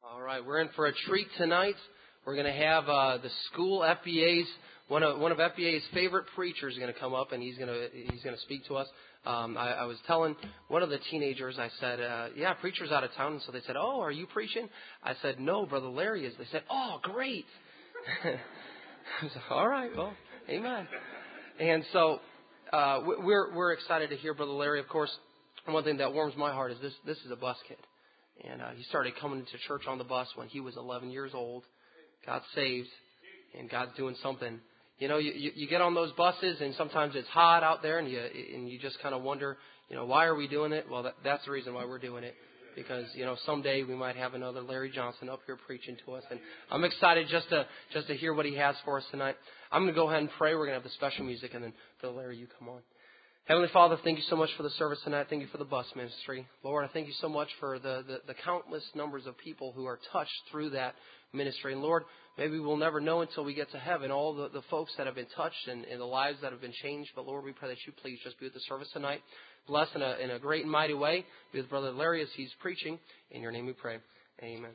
All right, we're in for a treat tonight. We're going to have the school FBA's one of FBA's favorite preachers is going to come up, and he's going to speak to us. I was telling one of the teenagers, I said, "Yeah, preacher's out of town." And so they said, "Oh, are you preaching?" I said, "No, Brother Larry is." They said, "Oh, great." I said, "All right, well, amen." And so we're excited to hear Brother Larry. Of course, one thing that warms my heart is this is a bus kid. And he started coming into church on the bus when he was 11 years old. Got saved, and God's doing something. You know, you get on those buses, and sometimes it's hot out there, and you just kind of wonder, why are we doing it? Well, that's the reason why we're doing it. Because, someday we might have another Larry Johnson up here preaching to us. And I'm excited just to hear what he has for us tonight. I'm going to go ahead and pray. We're going to have the special music, and then, Brother Larry, you come on. Heavenly Father, thank you so much for the service tonight. Thank you for the bus ministry. Lord, I thank you so much for the countless numbers of people who are touched through that ministry. And Lord, maybe we'll never know until we get to heaven all the folks that have been touched and the lives that have been changed. But Lord, we pray that you please just be with the service tonight. Bless in a great and mighty way. Be with Brother Larry as he's preaching. In your name we pray. Amen.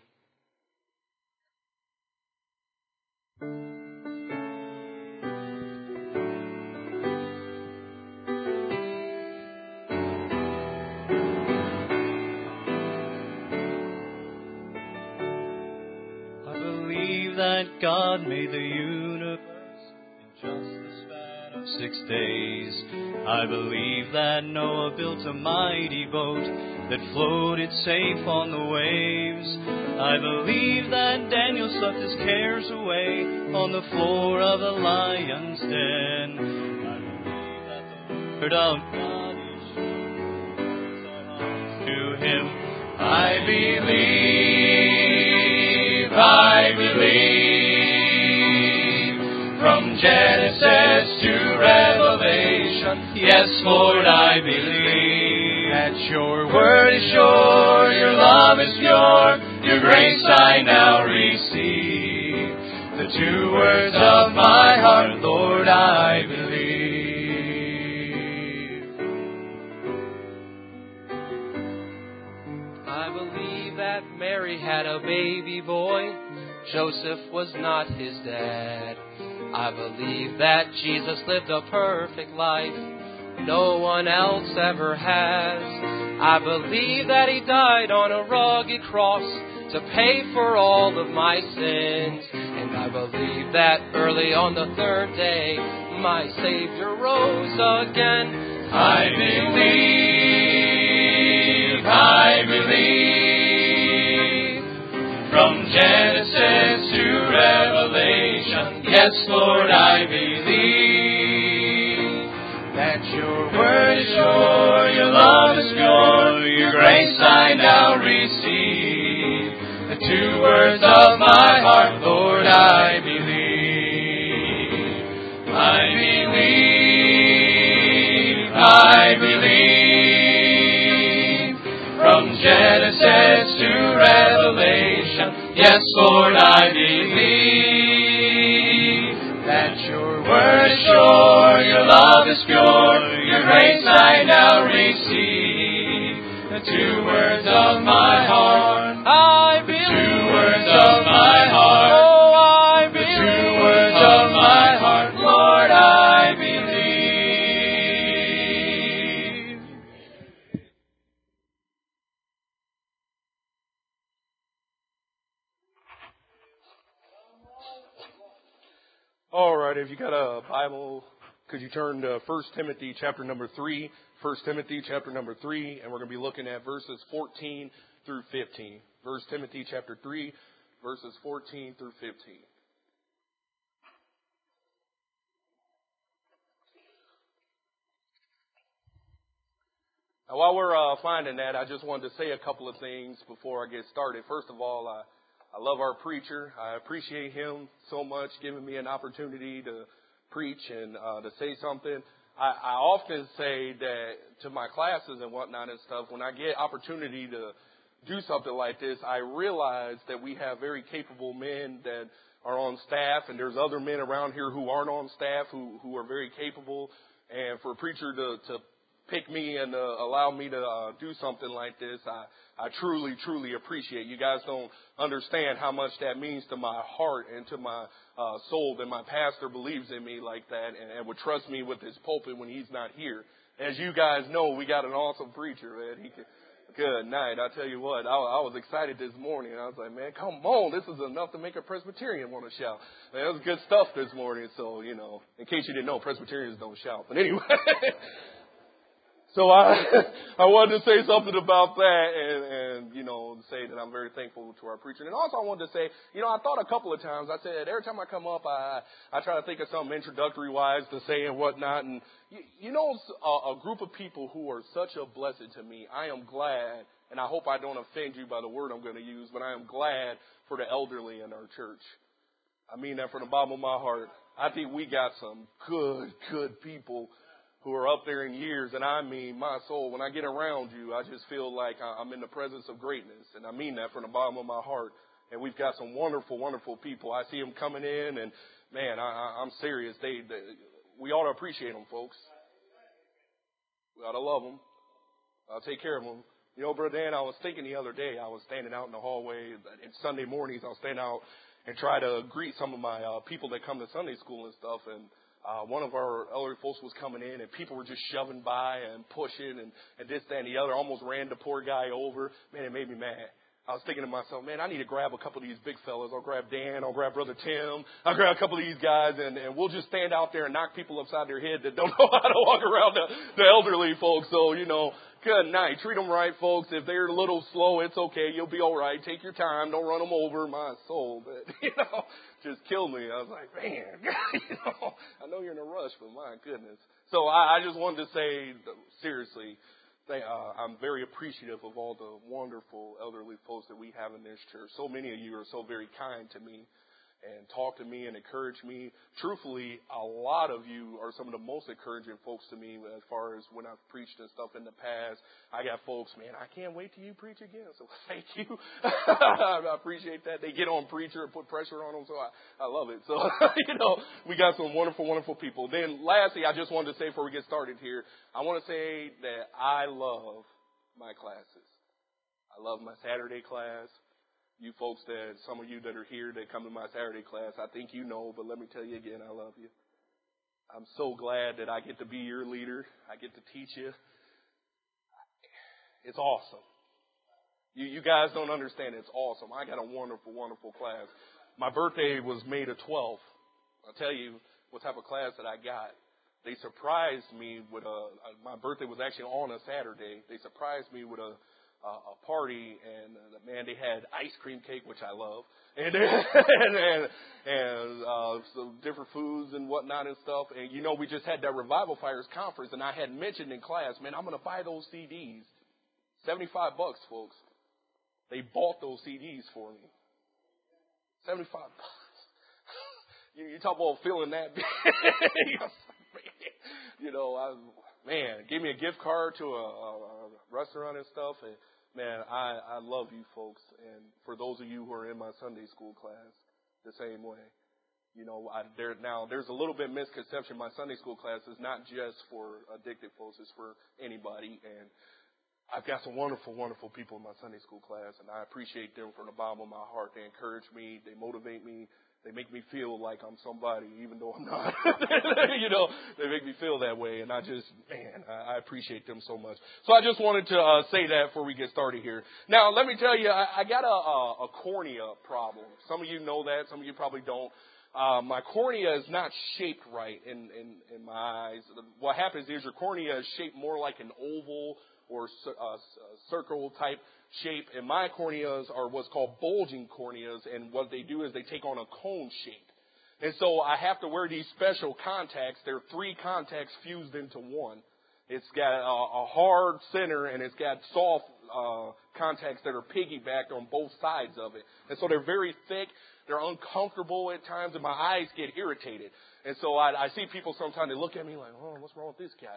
That God made the universe in just the span of 6 days. I believe that Noah built a mighty boat that floated safe on the waves. I believe that Daniel slept his cares away on the floor of the lion's den. I believe that the word of God is sure to him. I believe. From Genesis to Revelation, yes, Lord, I believe that your word is sure, your love is pure, your grace I now receive. The two words of my heart, Lord, I believe. I believe that Mary had a baby boy. Joseph was not his dad. I believe that Jesus lived a perfect life no one else ever has. I believe that he died on a rugged cross to pay for all of my sins. And I believe that early on the third day, my Savior rose again. I believe. From Genesis to Revelation, yes, Lord, I believe that your word is sure, your love is pure, your grace I now receive. The two words of my heart, Lord, I believe. I believe. From Genesis to Revelation, yes, Lord, I believe that your word is sure, your love is pure, your grace I now receive. The two words of my heart, I believe. The two words of my heart, oh, I believe. The two words of my heart, Lord, I believe. All right, if you got a Bible, could you turn to 1 Timothy chapter number 3, 1 Timothy chapter number 3, and we're going to be looking at verses 14 through 15. 1 Timothy chapter 3, verses 14 through 15. Now, while we're finding that, I just wanted to say a couple of things before I get started. First of all, I love our preacher. I appreciate him so much giving me an opportunity to preach and to say something. I often say that to my classes and whatnot and stuff, when I get opportunity to do something like this, I realize that we have very capable men that are on staff, and there's other men around here who aren't on staff who are very capable. And for a preacher to pick me and allow me to do something like this. I truly, truly appreciate. You guys don't understand how much that means to my heart and to my soul that my pastor believes in me like that and would trust me with his pulpit when he's not here. As you guys know, we got an awesome preacher, man. Good night. I tell you what, I was excited this morning. I was like, man, come on. This is enough to make a Presbyterian want to shout. Man, it was good stuff this morning. So, you know, in case you didn't know, Presbyterians don't shout. But anyway. So I wanted to say something about that and, you know, say that I'm very thankful to our preacher. And also I wanted to say, you know, I thought a couple of times, I said every time I come up, I try to think of something introductory wise to say and whatnot. And, you know, a group of people who are such a blessing to me, I am glad, and I hope I don't offend you by the word I'm going to use, but I am glad for the elderly in our church. I mean that from the bottom of my heart. I think we got some good people who are up there in years, and I mean, my soul, when I get around you, I just feel like I'm in the presence of greatness, and I mean that from the bottom of my heart. And we've got some wonderful, wonderful people. I see them coming in, and man, I'm serious. We ought to appreciate them, folks. We ought to love them. I'll take care of them. You know, Brother Dan, I was thinking the other day, I was standing out in the hallway, and Sunday mornings I'll stand out and try to greet some of my people that come to Sunday school and stuff, and one of our elderly folks was coming in, and people were just shoving by and pushing and this, that, and the other. Almost ran the poor guy over. Man, it made me mad. I was thinking to myself, man, I need to grab a couple of these big fellas. I'll grab Dan. I'll grab Brother Tim. I'll grab a couple of these guys, and we'll just stand out there and knock people upside their head that don't know how to walk around the elderly folks. So, you know, good night. Treat them right, folks. If they're a little slow, it's okay. You'll be all right. Take your time. Don't run them over. My soul, but, you know, just killed me. I was like, man, you know, I know you're in a rush, but my goodness. So I just wanted to say, seriously, I'm very appreciative of all the wonderful elderly folks that we have in this church. So many of you are so very kind to me and talk to me and encourage me. Truthfully, a lot of you are some of the most encouraging folks to me as far as when I've preached and stuff in the past. I got folks, man, I can't wait till you preach again. So thank you. I appreciate that. They get on preacher and put pressure on them, so I love it. So, you know, we got some wonderful, wonderful people. Then lastly, I just wanted to say before we get started here, I want to say that I love my classes. I love my Saturday class. You folks some of you that are here that come to my Saturday class, I think you know, but let me tell you again, I love you. I'm so glad that I get to be your leader. I get to teach you. It's awesome. You guys don't understand. It's awesome. I got a wonderful, wonderful class. My birthday was May the 12th. I'll tell you what type of class that I got. They surprised me with my birthday was actually on a Saturday. They surprised me with a party, and man, they had ice cream cake, which I love, and some different foods and whatnot and stuff. And you know, we just had that Revival Fires conference, and I had mentioned in class, man, I'm going to buy those CDs, $75, folks. They bought those CDs for me, $75. You talk about feeling that big. You know, man, gave me a gift card to a restaurant and stuff. And, man, I love you folks. And for those of you who are in my Sunday school class, the same way. You know, there's a little bit of misconception. My Sunday school class is not just for addicted folks. It's for anybody. And I've got some wonderful, wonderful people in my Sunday school class. And I appreciate them from the bottom of my heart. They encourage me. They motivate me. They make me feel like I'm somebody, even though I'm not. You know, they make me feel that way. And I appreciate them so much. So I just wanted to say that before we get started here. Now, let me tell you, I got a cornea problem. Some of you know that. Some of you probably don't. My cornea is not shaped right in my eyes. What happens is your cornea is shaped more like an oval or circle type shape, and my corneas are what's called bulging corneas, and what they do is they take on a cone shape. And so I have to wear these special contacts. There are 3 contacts fused into one. It's got a hard center, and it's got soft contacts that are piggybacked on both sides of it. And so they're very thick. They're uncomfortable at times, and my eyes get irritated. And so I see people sometimes, they look at me like, oh, what's wrong with this guy?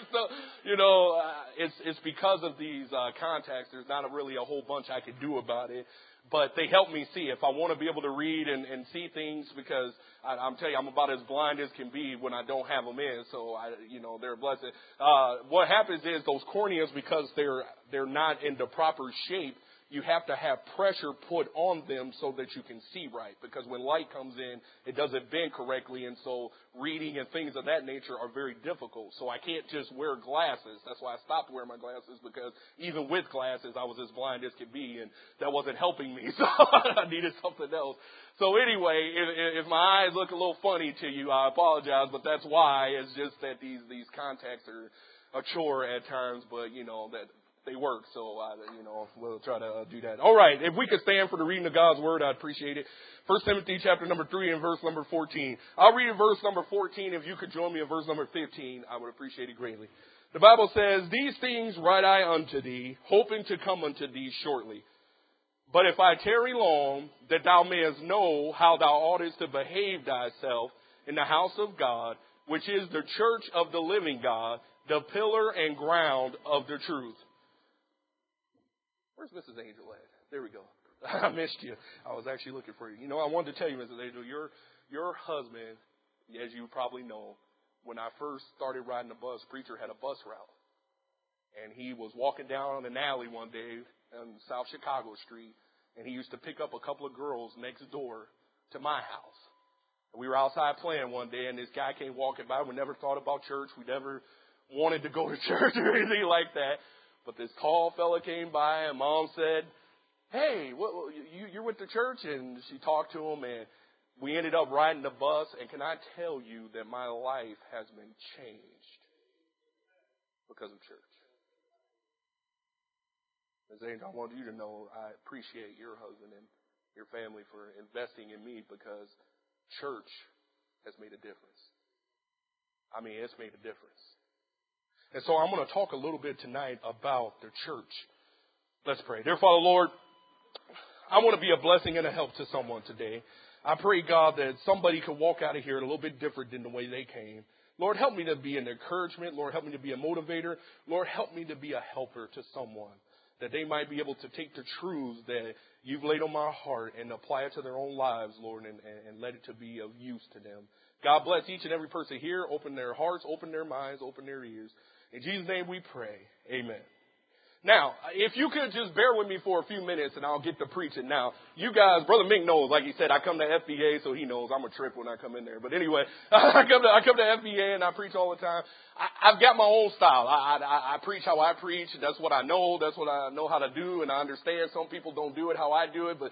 It's because of these contacts. There's not really a whole bunch I could do about it. but they help me see if I want to be able to read and see things, because I'm telling you, I'm about as blind as can be when I don't have them in. So they're a blessing. What happens is those corneas, because they're not in the proper shape, you have to have pressure put on them so that you can see right. Because when light comes in, it doesn't bend correctly, and so reading and things of that nature are very difficult. So I can't just wear glasses. That's why I stopped wearing my glasses, because even with glasses, I was as blind as could be, and that wasn't helping me. So I needed something else. So anyway, if my eyes look a little funny to you, I apologize, but that's why. It's just that these contacts are a chore at times, but that they work, so we'll try to do that. All right, if we could stand for the reading of God's Word, I'd appreciate it. 1 Timothy chapter number 3 and verse number 14. I'll read in verse number 14. If you could join me in verse number 15, I would appreciate it greatly. The Bible says, "These things write I unto thee, hoping to come unto thee shortly. But if I tarry long, that thou mayest know how thou oughtest to behave thyself in the house of God, which is the church of the living God, the pillar and ground of the truth." Where's Mrs. Angel at? There we go. I missed you. I was actually looking for you. I wanted to tell you, Mrs. Angel, your husband, as you probably know, when I first started riding the bus, preacher had a bus route. And he was walking down an alley one day on South Chicago Street, and he used to pick up a couple of girls next door to my house. And we were outside playing one day, and this guy came walking by. We never thought about church. We never wanted to go to church or anything like that. But this tall fella came by, and Mom said, "Hey, you went to church?" And she talked to him, and we ended up riding the bus. And can I tell you that my life has been changed because of church? Ms. Angel, I want you to know I appreciate your husband and your family for investing in me, because church has made a difference. I mean, it's made a difference. And so I'm going to talk a little bit tonight about the church. Let's pray. Dear Father, Lord, I want to be a blessing and a help to someone today. I pray, God, that somebody could walk out of here a little bit different than the way they came. Lord, help me to be an encouragement. Lord, help me to be a motivator. Lord, help me to be a helper to someone, that they might be able to take the truths that you've laid on my heart and apply it to their own lives, Lord, and let it to be of use to them. God bless each and every person here. Open their hearts, open their minds, open their ears. In Jesus' name we pray. Amen. Now, if you could just bear with me for a few minutes and I'll get to preaching. Now, you guys, Brother Mink knows, like he said, I come to FBA, so he knows I'm a trip when I come in there. But anyway, I come to FBA and I preach all the time. I've got my own style. I preach how I preach. That's what I know. That's what I know how to do, and I understand some people don't do it how I do it, but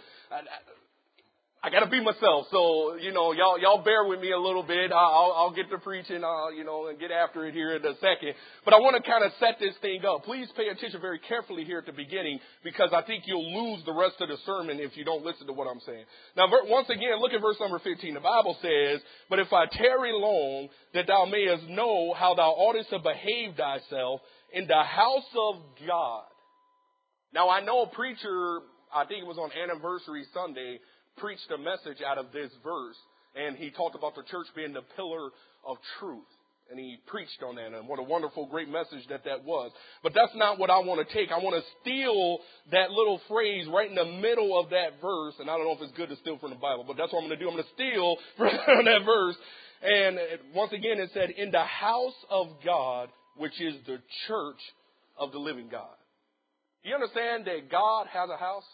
I got to be myself. So, y'all bear with me a little bit. I'll get to preaching, and get after it here in a second. But I want to kind of set this thing up. Please pay attention very carefully here at the beginning, because I think you'll lose the rest of the sermon if you don't listen to what I'm saying. Now, once again, look at verse number 15. The Bible says, "But if I tarry long, that thou mayest know how thou oughtest to behave thyself in the house of God." Now, I know a preacher, I think it was on Anniversary Sunday, preached a message out of this verse, and he talked about the church being the pillar of truth, and he preached on that, and what a wonderful, great message that was. But that's not what I want to take. I want to steal that little phrase right in the middle of that verse, and I don't know if it's good to steal from the Bible, but that's what I'm going to do. I'm going to steal from that verse, and once again it said, "In the house of God, which is the church of the living God." Do you understand that God has a house?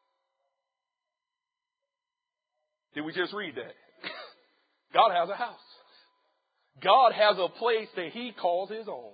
Did we just read that? God has a house. God has a place that he calls his own.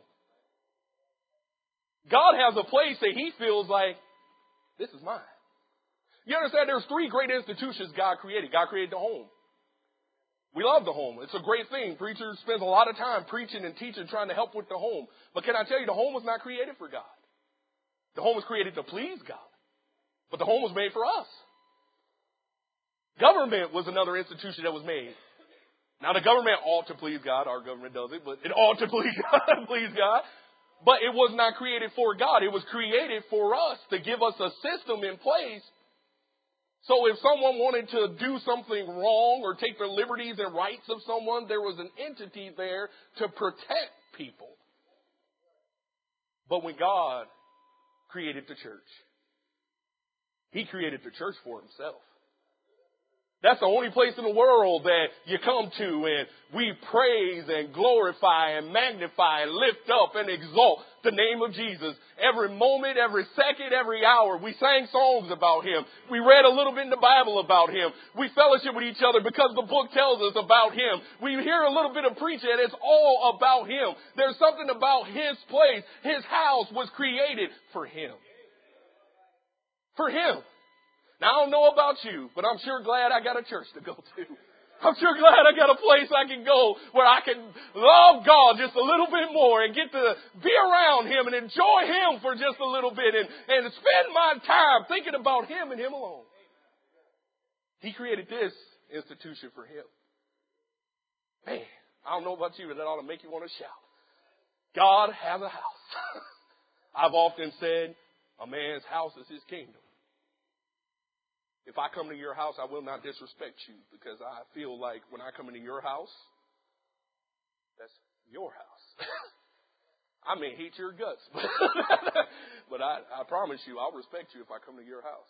God has a place that he feels like, this is mine. You understand there's three great institutions God created. God created the home. We love the home. It's a great thing. Preachers spend a lot of time preaching and teaching, trying to help with the home. But can I tell you, the home was not created for God. The home was created to please God. But the home was made for us. Government was another institution that was made. Now, the government ought to please God. Our government doesn't, but it ought to please God. But it was not created for God. It was created for us to give us a system in place. So if someone wanted to do something wrong or take the liberties and rights of someone, there was an entity there to protect people. But when God created the church, He created the church for himself. That's the only place in the world that you come to and we praise and glorify and magnify and lift up and exalt the name of Jesus. Every moment, every second, every hour. We sang songs about Him. We read a little bit in the Bible about Him. We fellowship with each other because the book tells us about Him. We hear a little bit of preaching and it's all about Him. There's something about His place. His house was created for Him. For Him. Now, I don't know about you, but I'm sure glad I got a church to go to. I'm sure glad I got a place I can go where I can love God just a little bit more and get to be around Him and enjoy Him for just a little bit and spend my time thinking about Him and Him alone. He created this institution for Him. Man, I don't know about you, but that ought to make you want to shout. God has a house. I've often said, a man's house is his kingdom. If I come to your house, I will not disrespect you because I feel like when I come into your house, that's your house. I may hate your guts, but I promise you I'll respect you if I come to your house.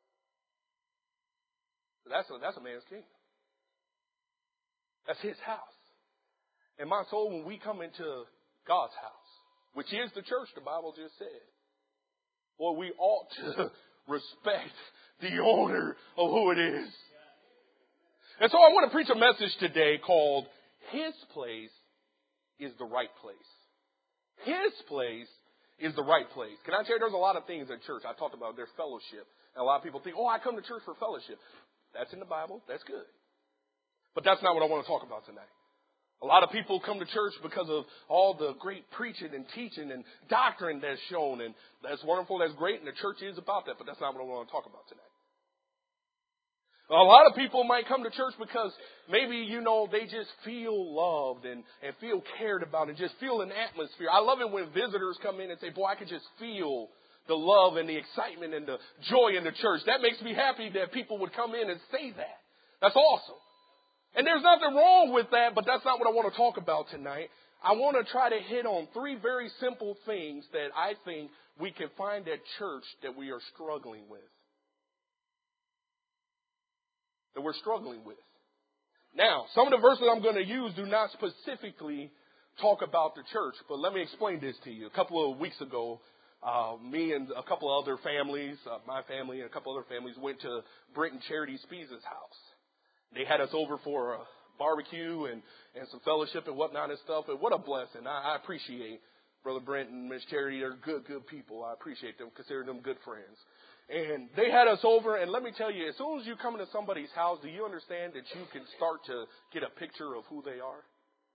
That's a man's kingdom. That's his house. And my soul, when we come into God's house, which is the church, the Bible just said, boy, we ought to respect the owner of who it is. And so I want to preach a message today called His Place is the Right Place. His place is the right place. Can I tell you, there's a lot of things at church. I talked about there's fellowship. And a lot of people think, I come to church for fellowship. That's in the Bible. That's good. But that's not what I want to talk about tonight. A lot of people come to church because of all the great preaching and teaching and doctrine that's shown. And that's wonderful. That's great. And the church is about that. But that's not what I want to talk about tonight. A lot of people might come to church because maybe, they just feel loved and feel cared about and just feel an atmosphere. I love it when visitors come in and say, boy, I could just feel the love and the excitement and the joy in the church. That makes me happy that people would come in and say that. That's awesome. And there's nothing wrong with that, but that's not what I want to talk about tonight. I want to try to hit on 3 very simple things that I think we can find at church that we are struggling with. That we're struggling with. Now, some of the verses I'm going to use do not specifically talk about the church, but let me explain this to you. A couple of weeks ago, me and a couple of other families, my family and a couple other families went to Brent and Charity Spees' house. They had us over for a barbecue and some fellowship and whatnot and stuff. And what a blessing. I appreciate Brother Brent and Miss Charity. They're good people. I appreciate them, consider them good friends. And they had us over, and let me tell you, as soon as you come into somebody's house, do you understand that you can start to get a picture of who they are?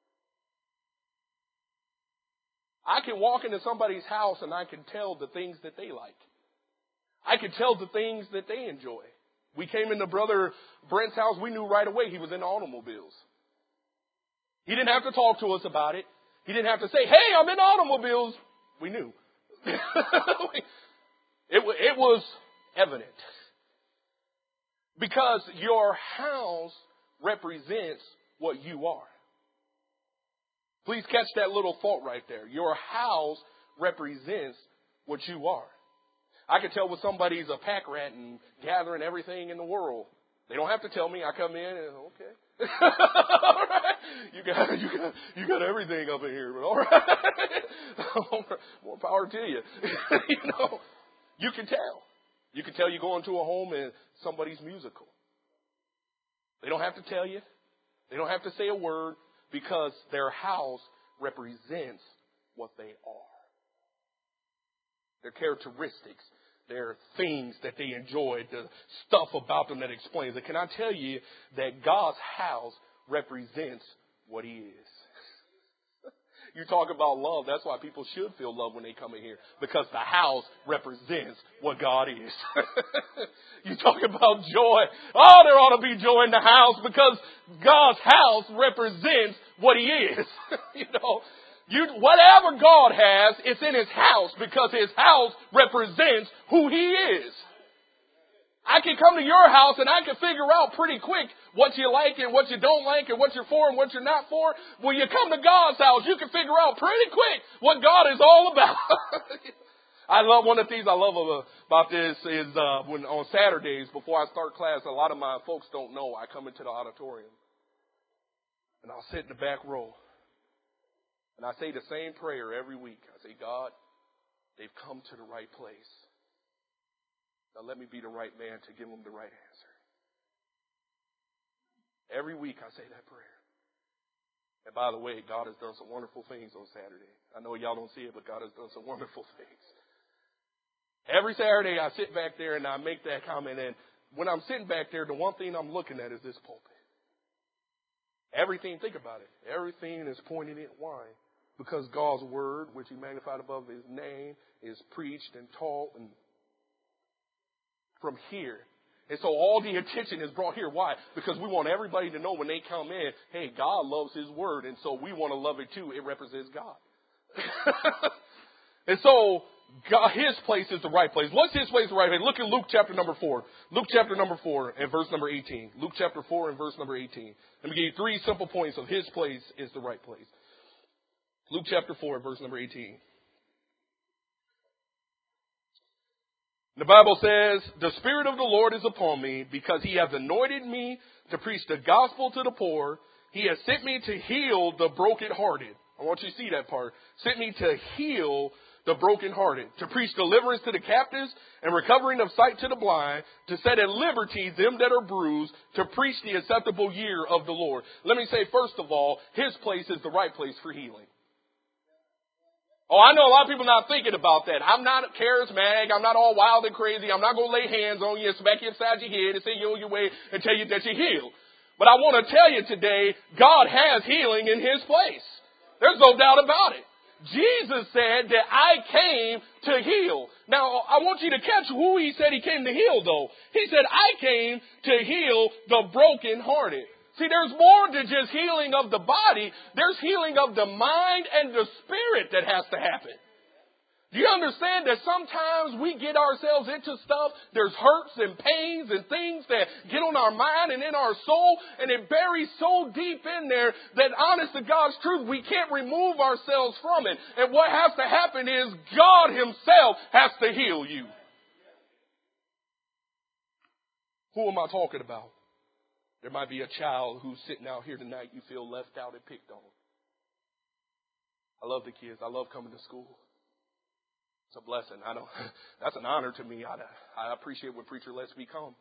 I can walk into somebody's house and I can tell the things that they like. I can tell the things that they enjoy. We came into Brother Brent's house, we knew right away he was into automobiles. He didn't have to talk to us about it. He didn't have to say, hey, I'm in automobiles. We knew. It was evident. Because your house represents what you are. Please catch that little thought right there. Your house represents what you are. I can tell when somebody's a pack rat and gathering everything in the world. They don't have to tell me. I come in and okay. All right. You got everything up in here, but all right. More power to you. You can tell. You can tell you go into a home and somebody's musical. They don't have to tell you. They don't have to say a word because their house represents what they are. Their characteristics, their things that they enjoy, the stuff about them that explains it. Can I tell you that God's house represents what He is? You talk about love. That's why people should feel love when they come in here. Because the house represents what God is. You talk about joy. Oh, there ought to be joy in the house because God's house represents what He is. Whatever God has, it's in His house because His house represents who He is. I can come to your house and I can figure out pretty quick what you like and what you don't like and what you're for and what you're not for. When you come to God's house, you can figure out pretty quick what God is all about. I love one of the things I love about this is when on Saturdays before I start class, a lot of my folks don't know I come into the auditorium and I'll sit in the back row and I say the same prayer every week. I say, God, they've come to the right place. Now let me be the right man to give them the right answer. Every week I say that prayer. And by the way, God has done some wonderful things on Saturday. I know y'all don't see it, but God has done some wonderful things. Every Saturday I sit back there and I make that comment. And when I'm sitting back there, the one thing I'm looking at is this pulpit. Everything, think about it. Everything is pointed in. Why? Because God's word, which He magnified above His name, is preached and taught and from here. And so all the attention is brought here. Why? Because we want everybody to know when they come in, hey, God loves His word, and so we want to love it too. It represents God. And so God, His place is the right place. What's His place the right place? Look at Luke chapter number 4. Luke chapter number 4 and verse number 18. Luke chapter 4 and verse number 18. Let me give you 3 simple points of His place is the right place. Luke chapter 4 verse number 18. The Bible says, the Spirit of the Lord is upon me because He has anointed me to preach the gospel to the poor. He has sent me to heal the brokenhearted. I want you to see that part. Sent me to heal the brokenhearted, to preach deliverance to the captives and recovering of sight to the blind, to set at liberty them that are bruised, to preach the acceptable year of the Lord. Let me say, first of all, His place is the right place for healing. Oh, I know a lot of people not thinking about that. I'm not charismatic. I'm not all wild and crazy. I'm not going to lay hands on you and smack you upside your head and say you're on your way and tell you that you're healed. But I want to tell you today, God has healing in His place. There's no doubt about it. Jesus said that I came to heal. Now, I want you to catch who He said He came to heal, though. He said, I came to heal the brokenhearted. See, there's more than just healing of the body. There's healing of the mind and the spirit that has to happen. Do you understand that sometimes we get ourselves into stuff, there's hurts and pains and things that get on our mind and in our soul, and it buries so deep in there that, honest to God's truth, we can't remove ourselves from it. And what has to happen is God Himself has to heal you. Who am I talking about? There might be a child who's sitting out here tonight, you feel left out and picked on. I love the kids. I love coming to school. It's a blessing. That's an honor to me. I appreciate when preacher lets me come.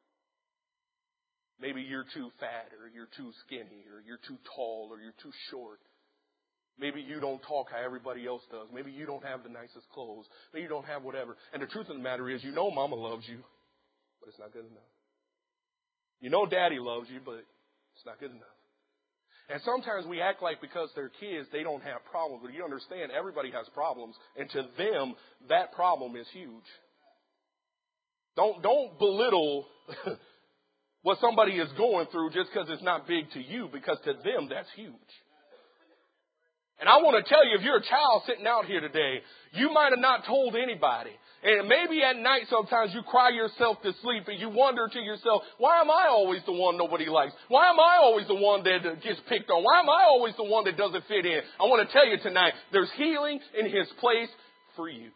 Maybe you're too fat, or you're too skinny, or you're too tall, or you're too short. Maybe you don't talk how everybody else does. Maybe you don't have the nicest clothes. Maybe you don't have whatever. And the truth of the matter is, you know Mama loves you, but it's not good enough. You know Daddy loves you, but it's not good enough. And sometimes we act like because they're kids, they don't have problems. But you understand, everybody has problems. And to them, that problem is huge. Don't belittle what somebody is going through just because it's not big to you, because to them, that's huge. And I want to tell you, if you're a child sitting out here today, you might have not told anybody. And maybe at night sometimes you cry yourself to sleep and you wonder to yourself, why am I always the one nobody likes? Why am I always the one that gets picked on? Why am I always the one that doesn't fit in? I want to tell you tonight, there's healing in His place for you.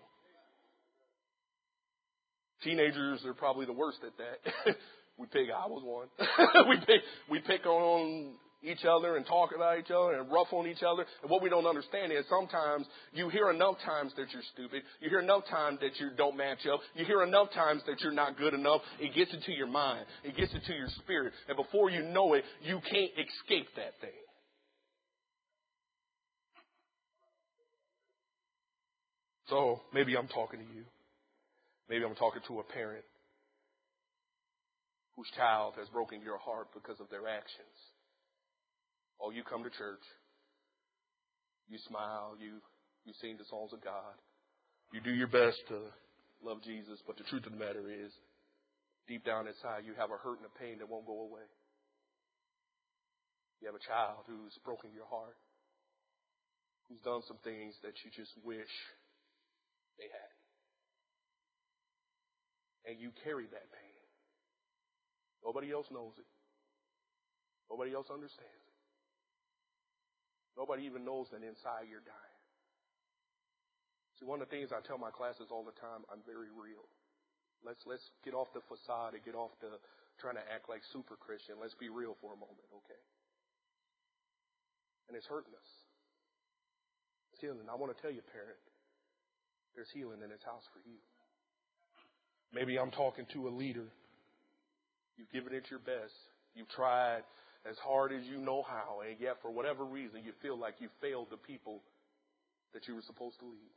Teenagers are probably the worst at that. I was one. we pick on each other and talk about each other and rough on each other. And what we don't understand is sometimes you hear enough times that you're stupid. You hear enough times that you don't match up. You hear enough times that you're not good enough. It gets into your mind. It gets into your spirit. And before you know it, you can't escape that thing. So maybe I'm talking to you. Maybe I'm talking to a parent whose child has broken your heart because of their actions. Oh, you come to church, you smile, you sing the songs of God, you do your best to love Jesus, but the truth of the matter is, deep down inside, you have a hurt and a pain that won't go away. You have a child who's broken your heart, who's done some things that you just wish they hadn't. And you carry that pain. Nobody else knows it. Nobody else understands it. Nobody even knows that inside you're dying. See, one of the things I tell my classes all the time, I'm very real. Let's get off the facade and get off the trying to act like super Christian. Let's be real for a moment, okay? And it's hurting us. It's healing. I want to tell you, parent, there's healing in this house for you. Maybe I'm talking to a leader. You've given it your best. You've tried as hard as you know how, and yet for whatever reason you feel like you failed the people that you were supposed to lead.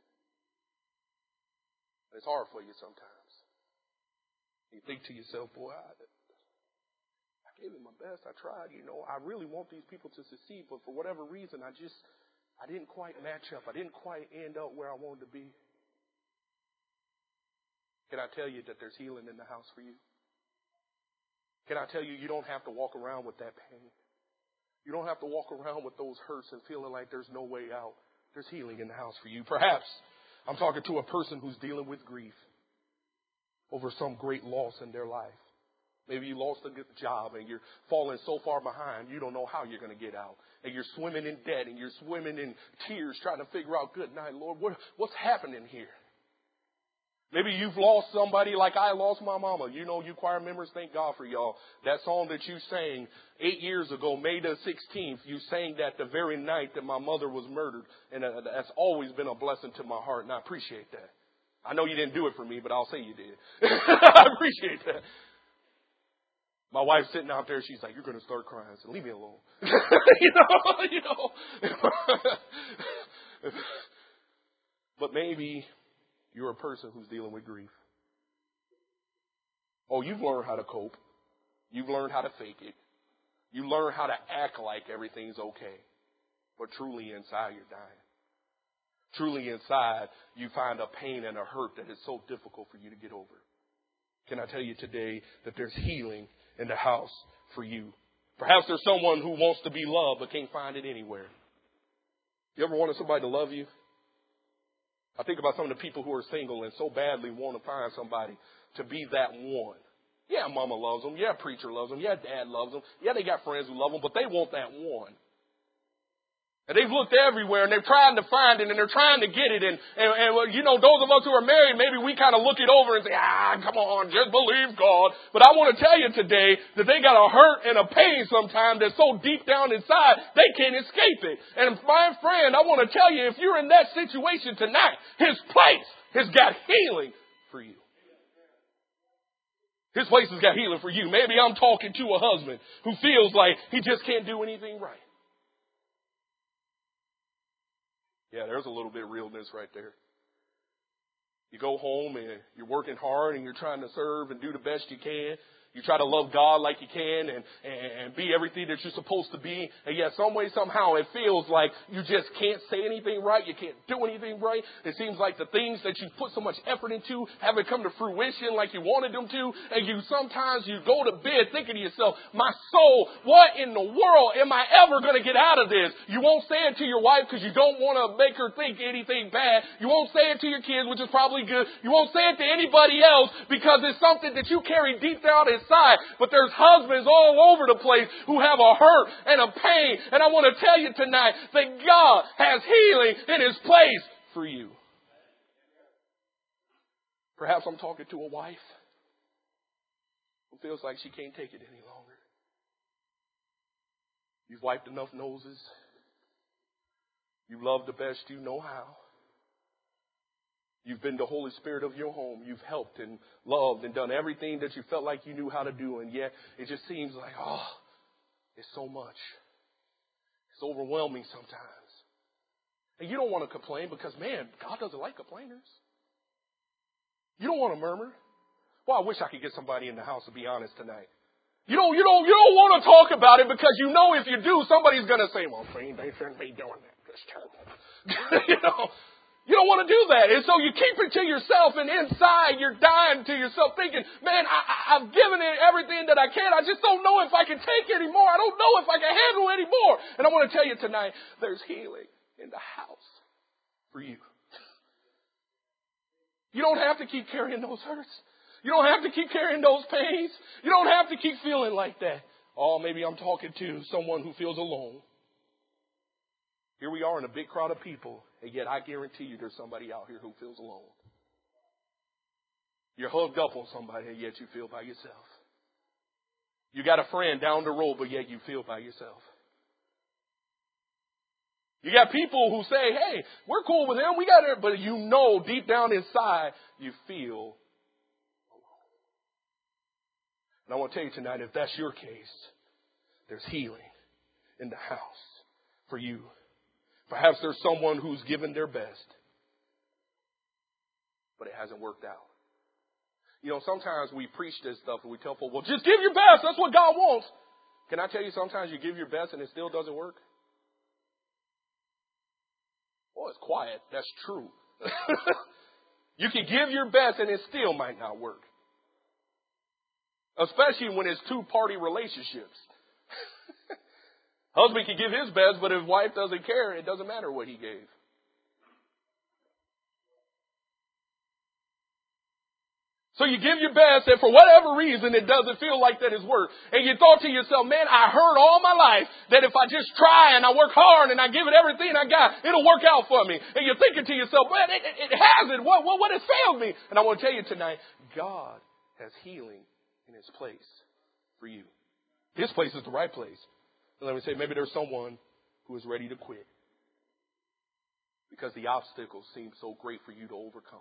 It's hard for you sometimes. You think to yourself, boy, I gave it my best. I tried, I really want these people to succeed, but for whatever reason, I didn't quite match up. I didn't quite end up where I wanted to be. Can I tell you that there's healing in the house for you? Can I tell you, you don't have to walk around with that pain. You don't have to walk around with those hurts and feeling like there's no way out. There's healing in the house for you. Perhaps I'm talking to a person who's dealing with grief over some great loss in their life. Maybe you lost a good job and you're falling so far behind you don't know how you're going to get out. And you're swimming in debt and you're swimming in tears trying to figure out, good night, Lord, what's happening here? Maybe you've lost somebody like I lost my mama. You choir members, thank God for y'all. That song that you sang 8 years ago, May the 16th, you sang that the very night that my mother was murdered. And that's always been a blessing to my heart, and I appreciate that. I know you didn't do it for me, but I'll say you did. I appreciate that. My wife's sitting out there. She's like, you're going to start crying. So leave me alone. But maybe you're a person who's dealing with grief. Oh, you've learned how to cope. You've learned how to fake it. You learn how to act like everything's okay. But truly inside, you're dying. Truly inside, you find a pain and a hurt that is so difficult for you to get over. Can I tell you today that there's healing in the house for you? Perhaps there's someone who wants to be loved but can't find it anywhere. You ever wanted somebody to love you? I think about some of the people who are single and so badly want to find somebody to be that one. Yeah, mama loves them. Yeah, preacher loves them. Yeah, dad loves them. Yeah, they got friends who love them, but they want that one. And they've looked everywhere, and they're trying to find it, and they're trying to get it. And those of us who are married, maybe we kind of look it over and say, come on, just believe God. But I want to tell you today that they got a hurt and a pain sometimes that's so deep down inside, they can't escape it. And my friend, I want to tell you, if you're in that situation tonight, His place has got healing for you. His place has got healing for you. Maybe I'm talking to a husband who feels like he just can't do anything right. Yeah, there's a little bit of realness right there. You go home and you're working hard and you're trying to serve and do the best you can. You try to love God like you can and be everything that you're supposed to be. And yet some way, somehow, it feels like you just can't say anything right. You can't do anything right. It seems like the things that you put so much effort into haven't come to fruition like you wanted them to. And sometimes you go to bed thinking to yourself, my soul, what in the world am I ever going to get out of this? You won't say it to your wife because you don't want to make her think anything bad. You won't say it to your kids, which is probably good. You won't say it to anybody else because it's something that you carry deep down inside. But there's husbands all over the place who have a hurt and a pain. And I want to tell you tonight that God has healing in His place for you. Perhaps I'm talking to a wife who feels like she can't take it any longer. You've wiped enough noses. You love the best you know how. You've been the Holy Spirit of your home. You've helped and loved and done everything that you felt like you knew how to do. And yet it just seems like, it's so much. It's overwhelming sometimes. And you don't want to complain because, man, God doesn't like complainers. You don't want to murmur. Well, I wish I could get somebody in the house to be honest tonight. You don't want to talk about it because you know if you do, somebody's going to say, well, friend, they shouldn't be doing that. That's terrible. You don't want to do that. And so you keep it to yourself, and inside you're dying to yourself thinking, man, I've given it everything that I can. I just don't know if I can take anymore. I don't know if I can handle anymore. And I want to tell you tonight, there's healing in the house for you. You don't have to keep carrying those hurts. You don't have to keep carrying those pains. You don't have to keep feeling like that. Oh, maybe I'm talking to someone who feels alone. Here we are in a big crowd of people, and yet I guarantee you there's somebody out here who feels alone. You're hugged up on somebody, and yet you feel by yourself. You got a friend down the road, but yet you feel by yourself. You got people who say, hey, we're cool with him, we got it, but you know deep down inside you feel alone. And I want to tell you tonight, if that's your case, there's healing in the house for you. Perhaps there's someone who's given their best, but it hasn't worked out. You know, sometimes we preach this stuff and we tell people, well, just give your best. That's what God wants. Can I tell you, sometimes you give your best and it still doesn't work? Oh, it's quiet. That's true. You can give your best and it still might not work. Especially when it's two-party relationships. Husband can give his best, but if wife doesn't care, it doesn't matter what he gave. So you give your best, and for whatever reason, it doesn't feel like that is work. And you thought to yourself, man, I heard all my life that if I just try and I work hard and I give it everything I got, it'll work out for me. And you're thinking to yourself, man, it hasn't. What has failed me? And I want to tell you tonight, God has healing in His place for you. His place is the right place. And let me say, maybe there's someone who is ready to quit because the obstacles seem so great for you to overcome.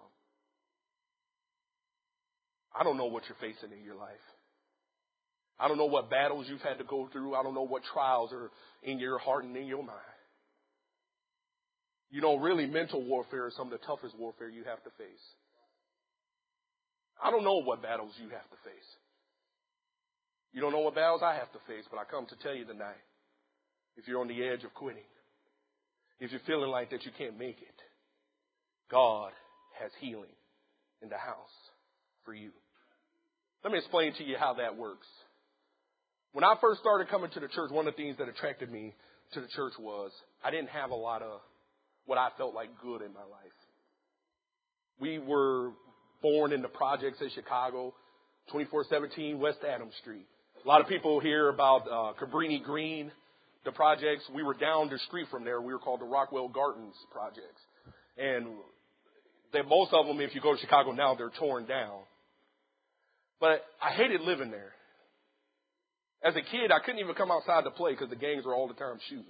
I don't know what you're facing in your life. I don't know what battles you've had to go through. I don't know what trials are in your heart and in your mind. You know, really, mental warfare is some of the toughest warfare you have to face. I don't know what battles you have to face. You don't know what battles I have to face, but I come to tell you tonight, if you're on the edge of quitting, if you're feeling like that you can't make it, God has healing in the house for you. Let me explain to you how that works. When I first started coming to the church, one of the things that attracted me to the church was I didn't have a lot of what I felt like good in my life. We were born in the projects in Chicago, 2417 West Adams Street. A lot of people hear about Cabrini Green, the projects. We were down the street from there. We were called the Rockwell Gardens projects. And most of them, if you go to Chicago now, they're torn down. But I hated living there. As a kid, I couldn't even come outside to play because the gangs were all the time shooting.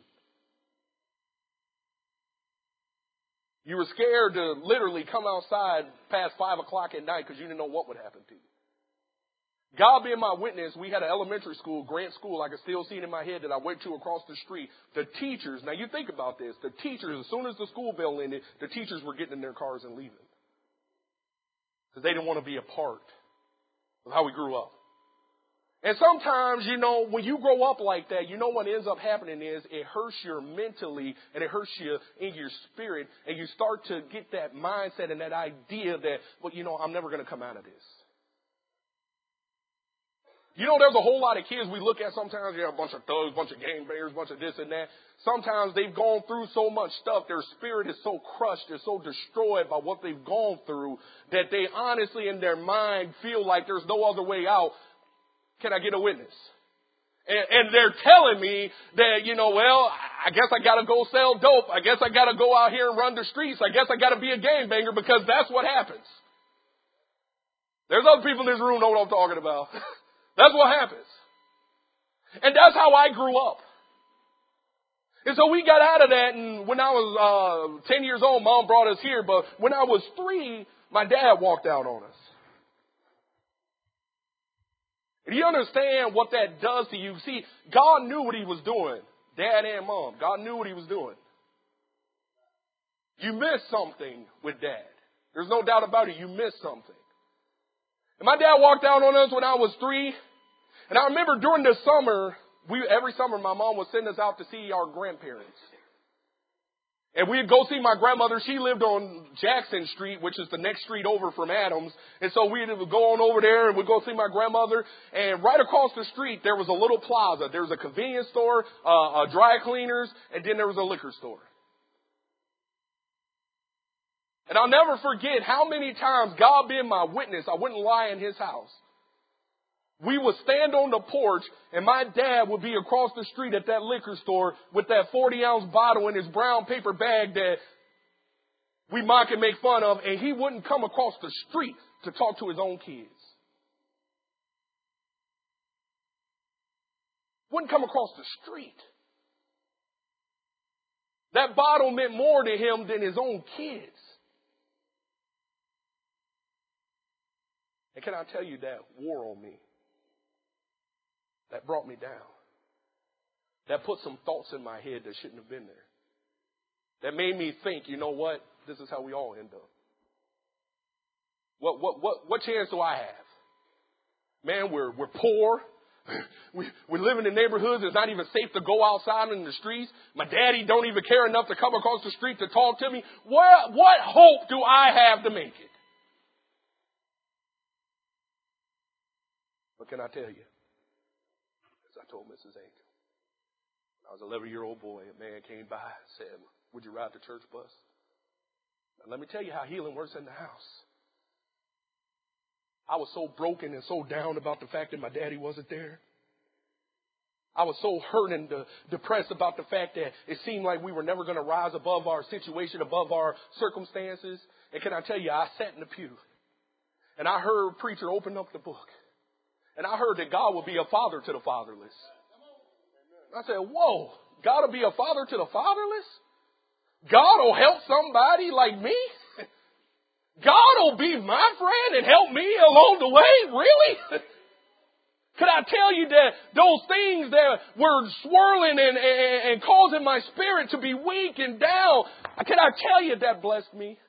You were scared to literally come outside past 5 o'clock at night because you didn't know what would happen to you. God being my witness, we had an elementary school, Grant School, I can still see it in my head that I went to across the street. The teachers, now you think about this, the teachers, as soon as the school bell ended, the teachers were getting in their cars and leaving. Because they didn't want to be a part of how we grew up. And sometimes, you know, when you grow up like that, you know what ends up happening is it hurts you mentally and it hurts you in your spirit. And you start to get that mindset and that idea that, well, you know, I'm never going to come out of this. You know, there's a whole lot of kids we look at sometimes. You have a bunch of thugs, a bunch of gangbangers, a bunch of this and that. Sometimes they've gone through so much stuff. Their spirit is so crushed. They're so destroyed by what they've gone through that they honestly in their mind feel like there's no other way out. Can I get a witness? And they're telling me that, you know, well, I guess I got to go sell dope. I guess I got to go out here and run the streets. I guess I got to be a gangbanger because that's what happens. There's other people in this room know what I'm talking about. That's what happens. And that's how I grew up. And so we got out of that, and when I was 10 years old, Mom brought us here. But when I was 3, my dad walked out on us. And you understand what that does to you. See, God knew what He was doing. Dad and Mom. God knew what He was doing. You missed something with Dad. There's no doubt about it. You missed something. And my dad walked out on us when I was 3. And I remember during the summer, every summer my mom would send us out to see our grandparents. And we'd go see my grandmother. She lived on Jackson Street, which is the next street over from Adams. And so we'd go on over there and we'd go see my grandmother. And right across the street, there was a little plaza. There was a convenience store, a dry cleaners, and then there was a liquor store. And I'll never forget how many times, God being my witness, I wouldn't lie in His house. We would stand on the porch and my dad would be across the street at that liquor store with that 40-ounce bottle in his brown paper bag that we mock and make fun of, and he wouldn't come across the street to talk to his own kids. Wouldn't come across the street. That bottle meant more to him than his own kids. And can I tell you, that wore on me? That brought me down. That put some thoughts in my head that shouldn't have been there. That made me think, you know what? This is how we all end up. What chance do I have? Man, we're poor. We live in the neighborhoods. It's not even safe to go outside in the streets. My daddy don't even care enough to come across the street to talk to me. What hope do I have to make it? What can I tell you? As I told Mrs. Angel, when I was an 11-year-old boy, a man came by and said, would you ride the church bus? And let me tell you how healing works in the house. I was so broken and so down about the fact that my daddy wasn't there. I was so hurt and depressed about the fact that it seemed like we were never going to rise above our situation, above our circumstances. And can I tell you, I sat in the pew and I heard a preacher open up the book. And I heard that God will be a father to the fatherless. I said, whoa, God will be a father to the fatherless? God will help somebody like me? God will be my friend and help me along the way? Really? Could I tell you that those things that were swirling and causing my spirit to be weak and down, can I tell you that blessed me?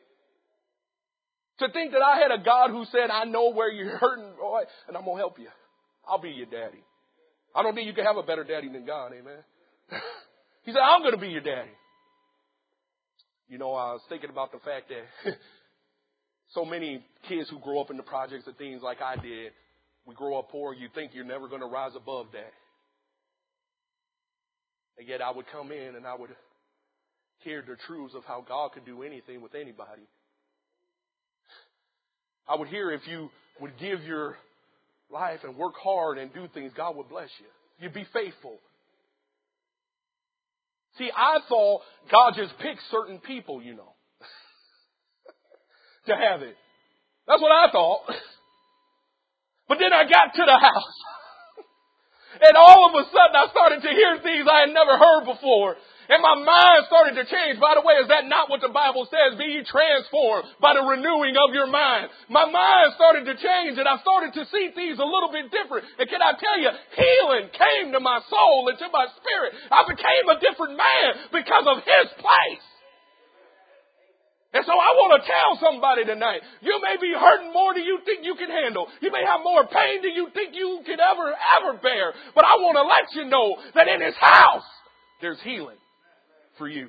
To think that I had a God who said, I know where you're hurting, boy, and I'm going to help you. I'll be your daddy. I don't think you can have a better daddy than God, amen? He said, I'm going to be your daddy. You know, I was thinking about the fact that so many kids who grow up in the projects and things like I did, we grow up poor, you think you're never going to rise above that. And yet I would come in and I would hear the truths of how God could do anything with anybody. I would hear if you would give your life and work hard and do things, God would bless you. You'd be faithful. See, I thought God just picked certain people, you know, to have it. That's what I thought. But then I got to the house. And all of a sudden I started to hear things I had never heard before. And my mind started to change. By the way, is that not what the Bible says? Be ye transformed by the renewing of your mind. My mind started to change and I started to see things a little bit different. And can I tell you, healing came to my soul and to my spirit. I became a different man because of His place. And so I want to tell somebody tonight, you may be hurting more than you think you can handle. You may have more pain than you think you could ever bear. But I want to let you know that in His house, there's healing for you.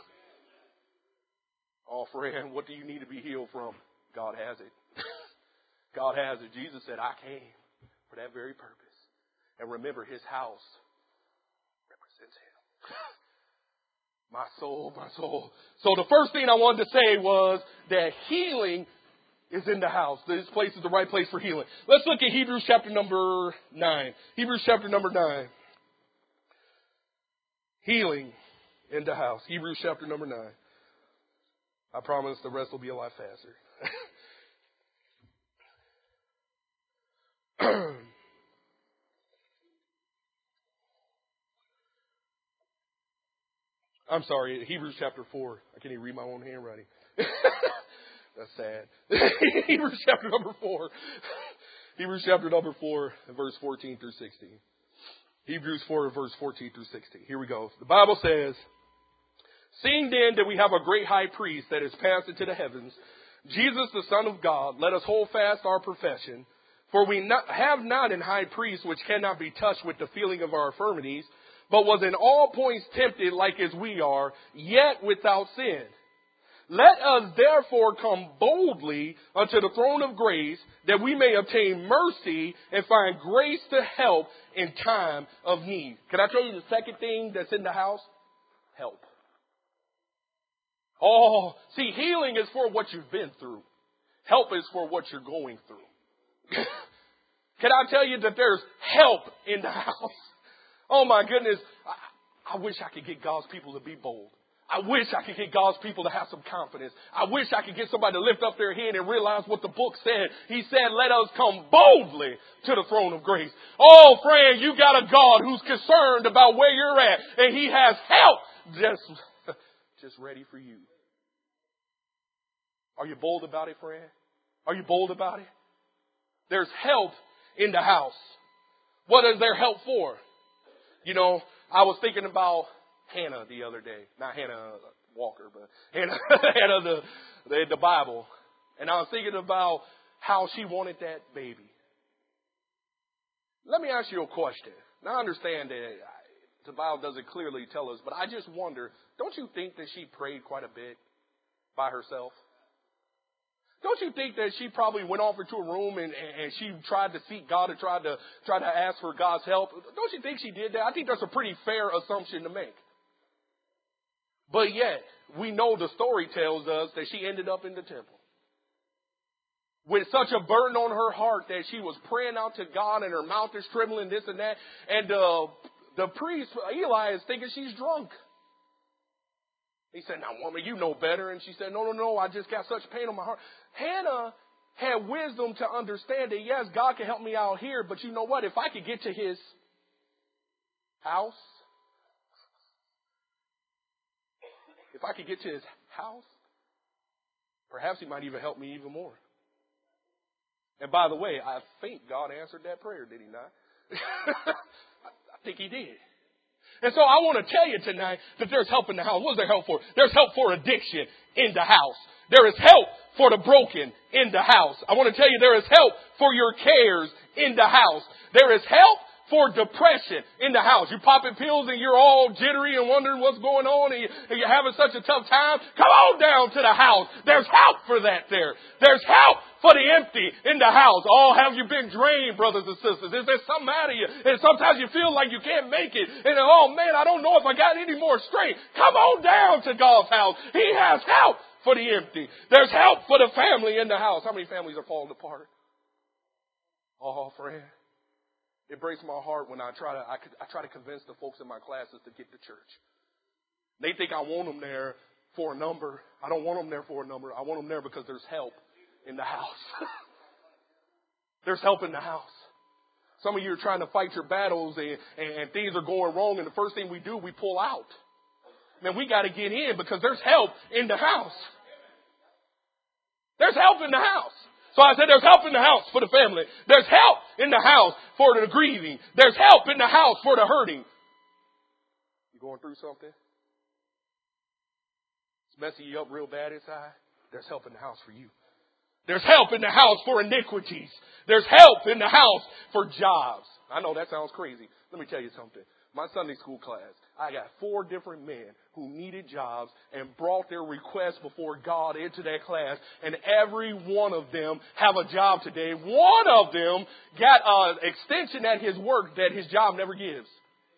Oh, friend, what do you need to be healed from? God has it. God has it. Jesus said, I came for that very purpose. And remember, His house represents Him. My soul, my soul. So the first thing I wanted to say was that healing is in the house. This place is the right place for healing. Let's look at Hebrews chapter number 9. Hebrews chapter number 9. Healing in the house. Hebrews chapter number 9. I promise the rest will be a lot faster. I'm sorry, Hebrews chapter 4. I can't even read my own handwriting. That's sad. Hebrews chapter number 4. Hebrews chapter number 4, verse 14 through 16. Hebrews 4, verse 14 through 16. Here we go. The Bible says, seeing then that we have a great high priest that is passed into the heavens, Jesus the Son of God, let us hold fast our profession. For we have not an high priest which cannot be touched with the feeling of our infirmities, but was in all points tempted like as we are, yet without sin. Let us therefore come boldly unto the throne of grace, that we may obtain mercy and find grace to help in time of need. Can I tell you the second thing that's in the house? Help. Oh, see, healing is for what you've been through. Help is for what you're going through. Can I tell you that there's help in the house? Oh my goodness. I wish I could get God's people to be bold. I wish I could get God's people to have some confidence. I wish I could get somebody to lift up their hand and realize what the book said. He said, let us come boldly to the throne of grace. Oh, friend, you got a God who's concerned about where you're at, and He has help just ready for you. Are you bold about it, friend? Are you bold about it? There's help in the house. What is there help for? You know, I was thinking about Hannah the other day. Not Hannah Walker, but Hannah the Bible. And I was thinking about how she wanted that baby. Let me ask you a question. Now I understand that the Bible doesn't clearly tell us, but I just wonder, don't you think that she prayed quite a bit by herself? Don't you think that she probably went off into a room and she tried to seek God and tried to ask for God's help? Don't you think she did that? I think that's a pretty fair assumption to make. But yet, we know the story tells us that she ended up in the temple with such a burden on her heart that she was praying out to God and her mouth is trembling, this and that. And the priest, Eli, is thinking she's drunk. He said, now, woman, you know better. And she said, no, I just got such pain on my heart. Hannah had wisdom to understand that, yes, God can help me out here, but you know what? If I could get to His house, perhaps He might even help me even more. And by the way, I think God answered that prayer, did He not? I think He did. And so I want to tell you tonight that there's help in the house. What is there help for? There's help for addiction in the house. There is help for the broken in the house. I want to tell you there is help for your cares in the house. There is help for depression in the house. You're popping pills and you're all jittery and wondering what's going on and you're having such a tough time. Come on down to the house. There's help for that there. There's help for the empty in the house. Oh, have you been drained, brothers and sisters? Is there something out of you? And sometimes you feel like you can't make it. And oh man, I don't know if I got any more strength. Come on down to God's house. He has help for the empty. There's help for the family in the house. How many families are falling apart? Oh, friend. It breaks my heart when I try to convince the folks in my classes to get to church. They think I want them there for a number. I don't want them there for a number. I want them there because there's help in the house. There's help in the house. Some of you are trying to fight your battles and things are going wrong, and the first thing we do, we pull out. Man, we got to get in because there's help in the house. There's help in the house. So I said there's help in the house for the family. There's help in the house for the grieving. There's help in the house for the hurting. You going through something? It's messing you up real bad inside? There's help in the house for you. There's help in the house for iniquities. There's help in the house for jobs. I know that sounds crazy. Let me tell you something. My Sunday school class, I got 4 different men who needed jobs and brought their requests before God into that class. And every one of them have a job today. One of them got an extension at his work that his job never gives.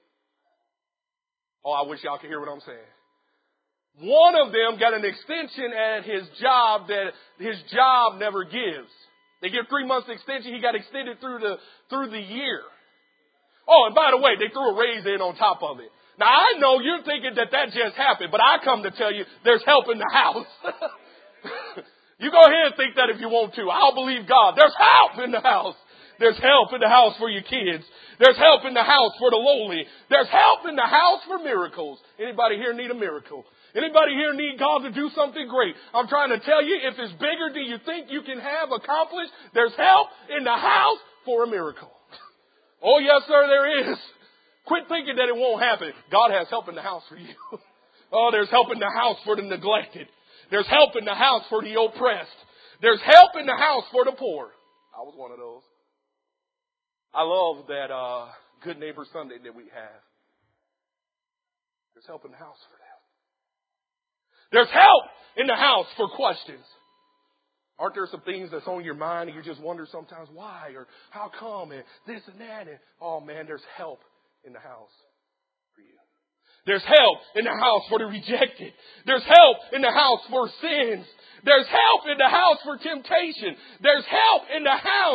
Oh, I wish y'all could hear what I'm saying. One of them got an extension at his job that his job never gives. They give 3 months extension. He got extended through the year. Oh, and by the way, they threw a raise in on top of it. Now, I know you're thinking that just happened, but I come to tell you there's help in the house. You go ahead and think that if you want to. I'll believe God. There's help in the house. There's help in the house for your kids. There's help in the house for the lowly. There's help in the house for miracles. Anybody here need a miracle? Anybody here need God to do something great? I'm trying to tell you, if it's bigger than you think you can have accomplished, there's help in the house for a miracle. Oh, yes, sir, there is. Quit thinking that it won't happen. God has help in the house for you. Oh, there's help in the house for the neglected. There's help in the house for the oppressed. There's help in the house for the poor. I was one of those. I love that Good Neighbor Sunday that we have. There's help in the house for that. There's help in the house for questions. Aren't there some things that's on your mind and you just wonder sometimes why or how come and this and that? And oh man, there's help in the house for you. There's help in the house for the rejected. There's help in the house for sins. There's help in the house for temptation. There's help in the house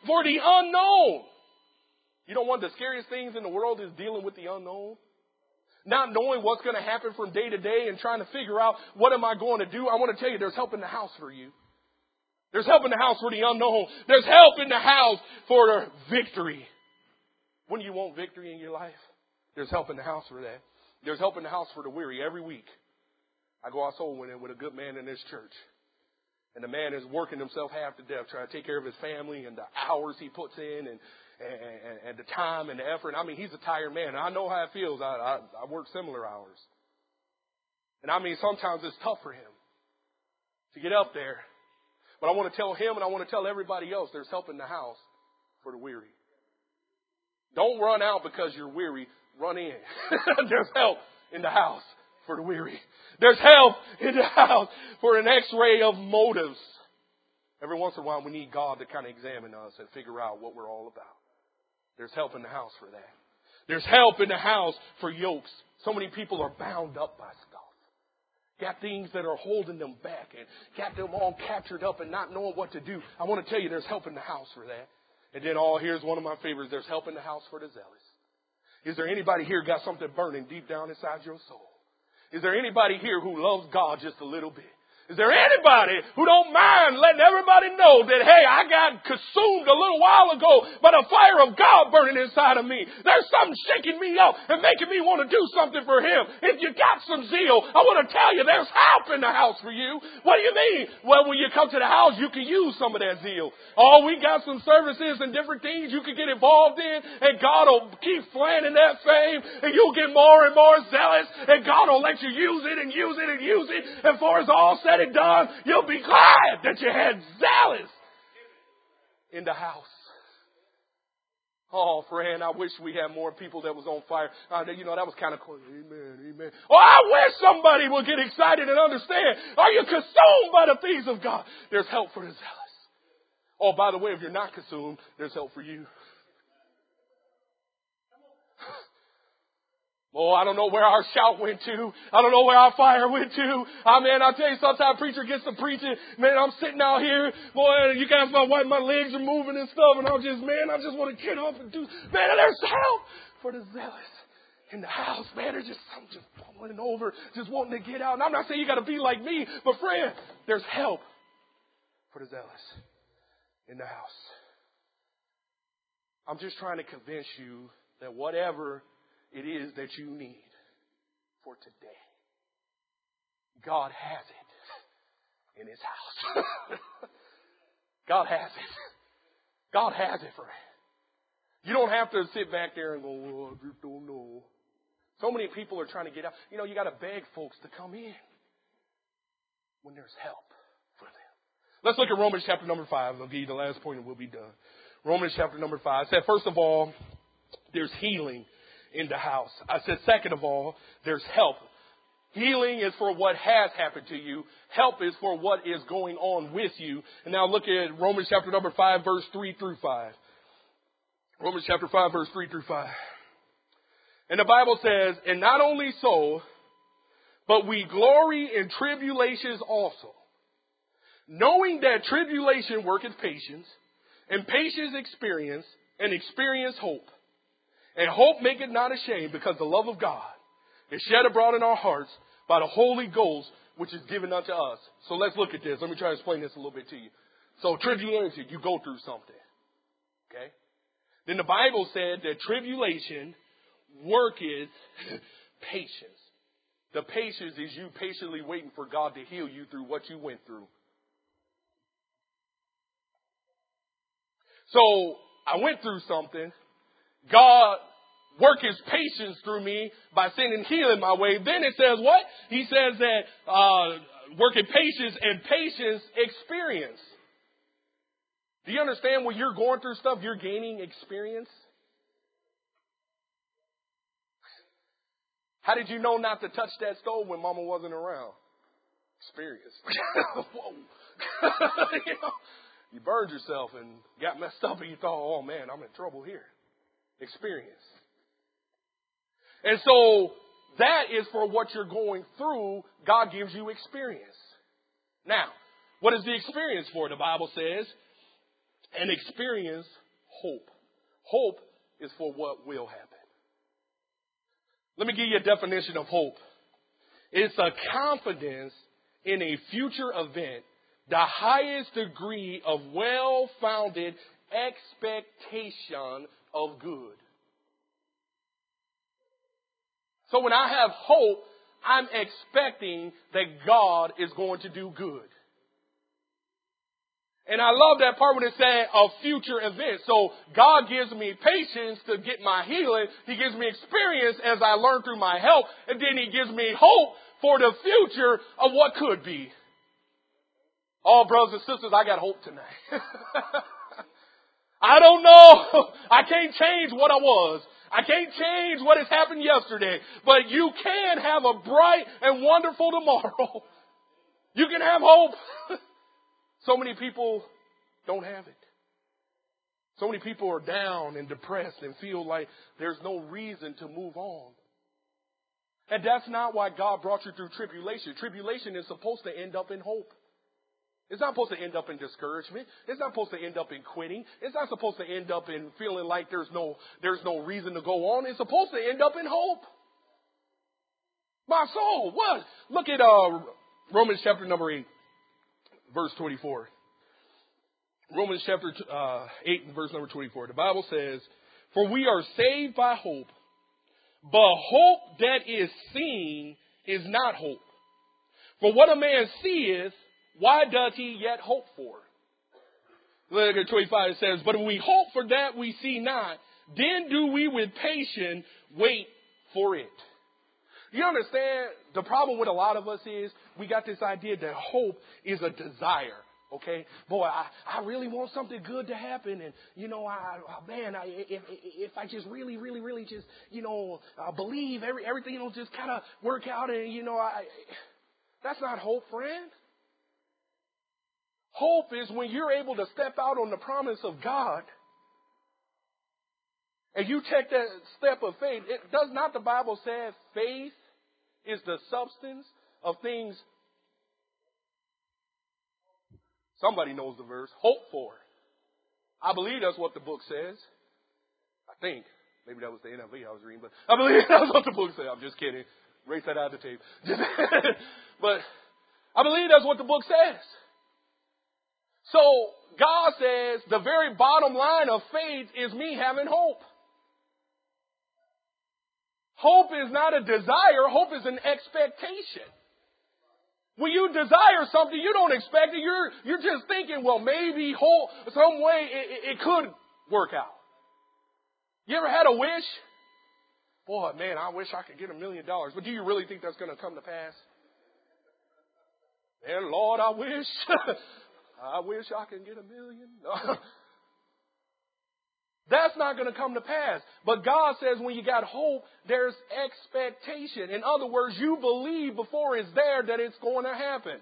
for the unknown. You know, one of the scariest things in the world is dealing with the unknown. Not knowing what's going to happen from day to day and trying to figure out what am I going to do. I want to tell you there's help in the house for you. There's help in the house for the unknown. There's help in the house for victory. When you want victory in your life, there's help in the house for that. There's help in the house for the weary every week. I go out soul winning with a good man in this church. And the man is working himself half to death, trying to take care of his family and the hours he puts in and the time and the effort. I mean, he's a tired man. And I know how it feels. I work similar hours. And I mean, sometimes it's tough for him to get up there. But I want to tell him and I want to tell everybody else there's help in the house for the weary. Don't run out because you're weary. Run in. There's help in the house for the weary. There's help in the house for an x-ray of motives. Every once in a while we need God to kind of examine us and figure out what we're all about. There's help in the house for that. There's help in the house for yokes. So many people are bound up by stuff. Got things that are holding them back and got them all captured up and not knowing what to do. I want to tell you there's help in the house for that. And then here's one of my favorites. There's help in the house for the zealous. Is there anybody here got something burning deep down inside your soul? Is there anybody here who loves God just a little bit? Is there anybody who don't mind letting everybody know that, hey, I got consumed a little while ago by the fire of God burning inside of me? There's something shaking me up and making me want to do something for Him. If you got some zeal, I want to tell you there's help in the house for you. What do you mean? Well, when you come to the house, you can use some of that zeal. Oh, we got some services and different things you can get involved in, and God will keep planting that fame, and you'll get more and more zealous, and God will let you use it and use it and use it, and for it's all said and done, you'll be glad that you had zealous in the house. Oh, friend, I wish we had more people that was on fire. That was kind of cool. Amen, amen. Oh, I wish somebody would get excited and understand. Are you consumed by the things of God? There's help for the zealous. Oh, by the way, if you're not consumed, there's help for you. Oh, I don't know where our shout went to. I don't know where our fire went to. Man, I'll tell you, sometimes preacher gets to preaching. Man, I'm sitting out here. Boy, you guys know why my legs are moving and stuff. And I just want to get up and do. Man, there's help for the zealous in the house. Man, there's just something just falling over, just wanting to get out. And I'm not saying you got to be like me, but friend, there's help for the zealous in the house. I'm just trying to convince you that whatever it is that you need for today, God has it in His house. God has it. God has it for you. You don't have to sit back there and go, oh, I just don't know. So many people are trying to get out. You got to beg folks to come in when there's help for them. Let's look at Romans chapter number 5. I'll give you the last point and we'll be done. Romans chapter number 5 said, first of all, there's healing in the house. I said, second of all, there's help. Healing is for what has happened to you. Help is for what is going on with you. And now look at Romans chapter number 5, verse 3 through 5. Romans chapter 5, verse 3 through 5. And the Bible says, and not only so, but we glory in tribulations also, knowing that tribulation worketh patience, and patience experience, and experience hope. And hope maketh not ashamed, because the love of God is shed abroad in our hearts by the Holy Ghost, which is given unto us. So let's look at this. Let me try to explain this a little bit to you. So tribulation, you go through something. Okay? Then the Bible said that tribulation worketh patience. The patience is you patiently waiting for God to heal you through what you went through. So I went through something. God worked His patience through me by sending healing my way. Then it says what? He says that working patience and patience experience. Do you understand when you're going through stuff, you're gaining experience? How did you know not to touch that stove when Mama wasn't around? Experience. Whoa. You burned yourself and got messed up and you thought, oh man, I'm in trouble here. Experience. And so that is for what you're going through. God gives you experience. Now, what is the experience for? The Bible says and experience hope. Hope is for what will happen. Let me give you a definition of hope. It's a confidence in a future event, the highest degree of well-founded expectation of good. So when I have hope, I'm expecting that God is going to do good. And I love that part when it said a future event. So God gives me patience to get my healing. He gives me experience as I learn through my help. And then He gives me hope for the future of what could be. Oh, brothers and sisters, I got hope tonight. I don't know. I can't change what I was. I can't change what has happened yesterday. But you can have a bright and wonderful tomorrow. You can have hope. So many people don't have it. So many people are down and depressed and feel like there's no reason to move on. And that's not why God brought you through tribulation. Tribulation is supposed to end up in hope. It's not supposed to end up in discouragement. It's not supposed to end up in quitting. It's not supposed to end up in feeling like there's no reason to go on. It's supposed to end up in hope. My soul, what? Look at Romans chapter number 8. Verse 24. Romans chapter 8 and verse number 24. The Bible says, "For we are saved by hope, but hope that is seen is not hope. For what a man seeth, why doth he yet hope for?" Look at 25. It says, "But if we hope for that we see not, then do we with patience wait for it." You understand, the problem with a lot of us is we got this idea that hope is a desire, okay? Boy, I really want something good to happen, and, if I just really, really, really just, believe everything will just kind of work out, and, that's not hope, friend. Hope is when you're able to step out on the promise of God, and you take that step of faith. Does not the Bible say faith is the substance of things? Somebody knows the verse. Hope for. I believe that's what the book says. I think. Maybe that was the NIV I was reading, but I believe that's what the book says. I'm just kidding. Erase that out of the tape. But I believe that's what the book says. So God says the very bottom line of faith is me having hope. Hope is not a desire. Hope is an expectation. When you desire something, you don't expect it. You're just thinking, well, maybe hope, some way it could work out. You ever had a wish? Boy, man, I wish I could get $1 million. But do you really think that's going to come to pass? And Lord, I wish I could get $1 million. That's not going to come to pass. But God says when you got hope, there's expectation. In other words, you believe before it's there that it's going to happen.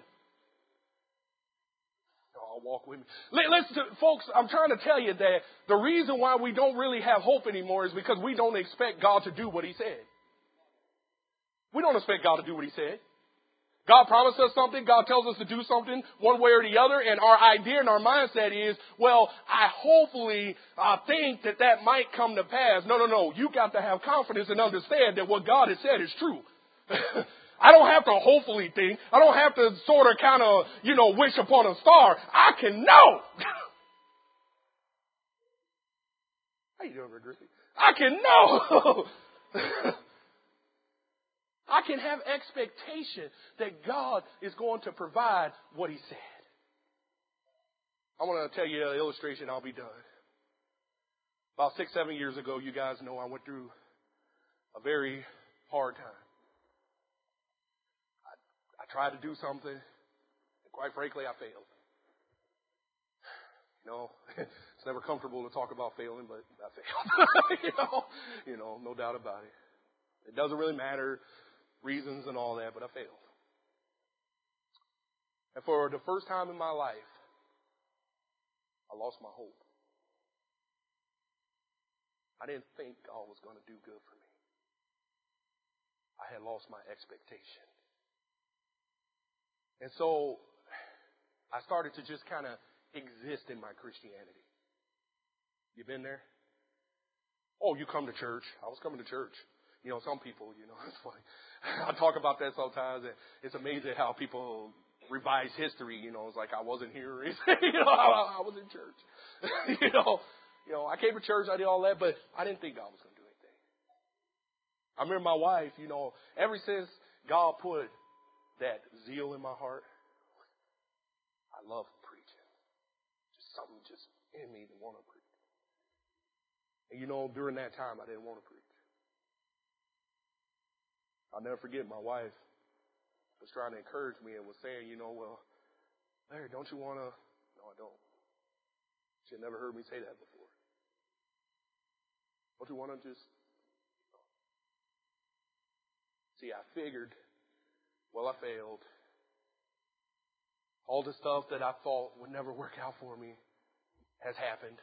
Oh, walk with me. Listen, folks, I'm trying to tell you that the reason why we don't really have hope anymore is because we don't expect God to do what He said. We don't expect God to do what He said. God promised us something. God tells us to do something one way or the other. And our idea and our mindset is, well, I think that might come to pass. No. You got to have confidence and understand that what God has said is true. I don't have to hopefully think. I don't have to sort of kind of, wish upon a star. I can know. How you doing, Rick Griffey? I can know. I can have expectation that God is going to provide what He said. I want to tell you an illustration. I'll be done. About 6-7 years ago, you guys know I went through a very hard time. I tried to do something, and quite frankly, I failed. It's never comfortable to talk about failing, but I failed. No doubt about it. It doesn't really matter. Reasons and all that, but I failed. And for the first time in my life, I lost my hope. I didn't think God was going to do good for me. I had lost my expectation. And so I started to just kind of exist in my Christianity. You been there? Oh, you come to church. I was coming to church. You know, some people, it's funny. I talk about that sometimes, and it's amazing how people revise history. It's like I wasn't here or anything. I was in church. I came to church, I did all that, but I didn't think God was going to do anything. I remember my wife, ever since God put that zeal in my heart, I love preaching. Just something just in me to want to preach. And during that time, I didn't want to preach. I'll never forget my wife was trying to encourage me and was saying, well, Larry, don't you want to? No, I don't. She had never heard me say that before. Don't you want to just? See, I figured, well, I failed. All the stuff that I thought would never work out for me has happened.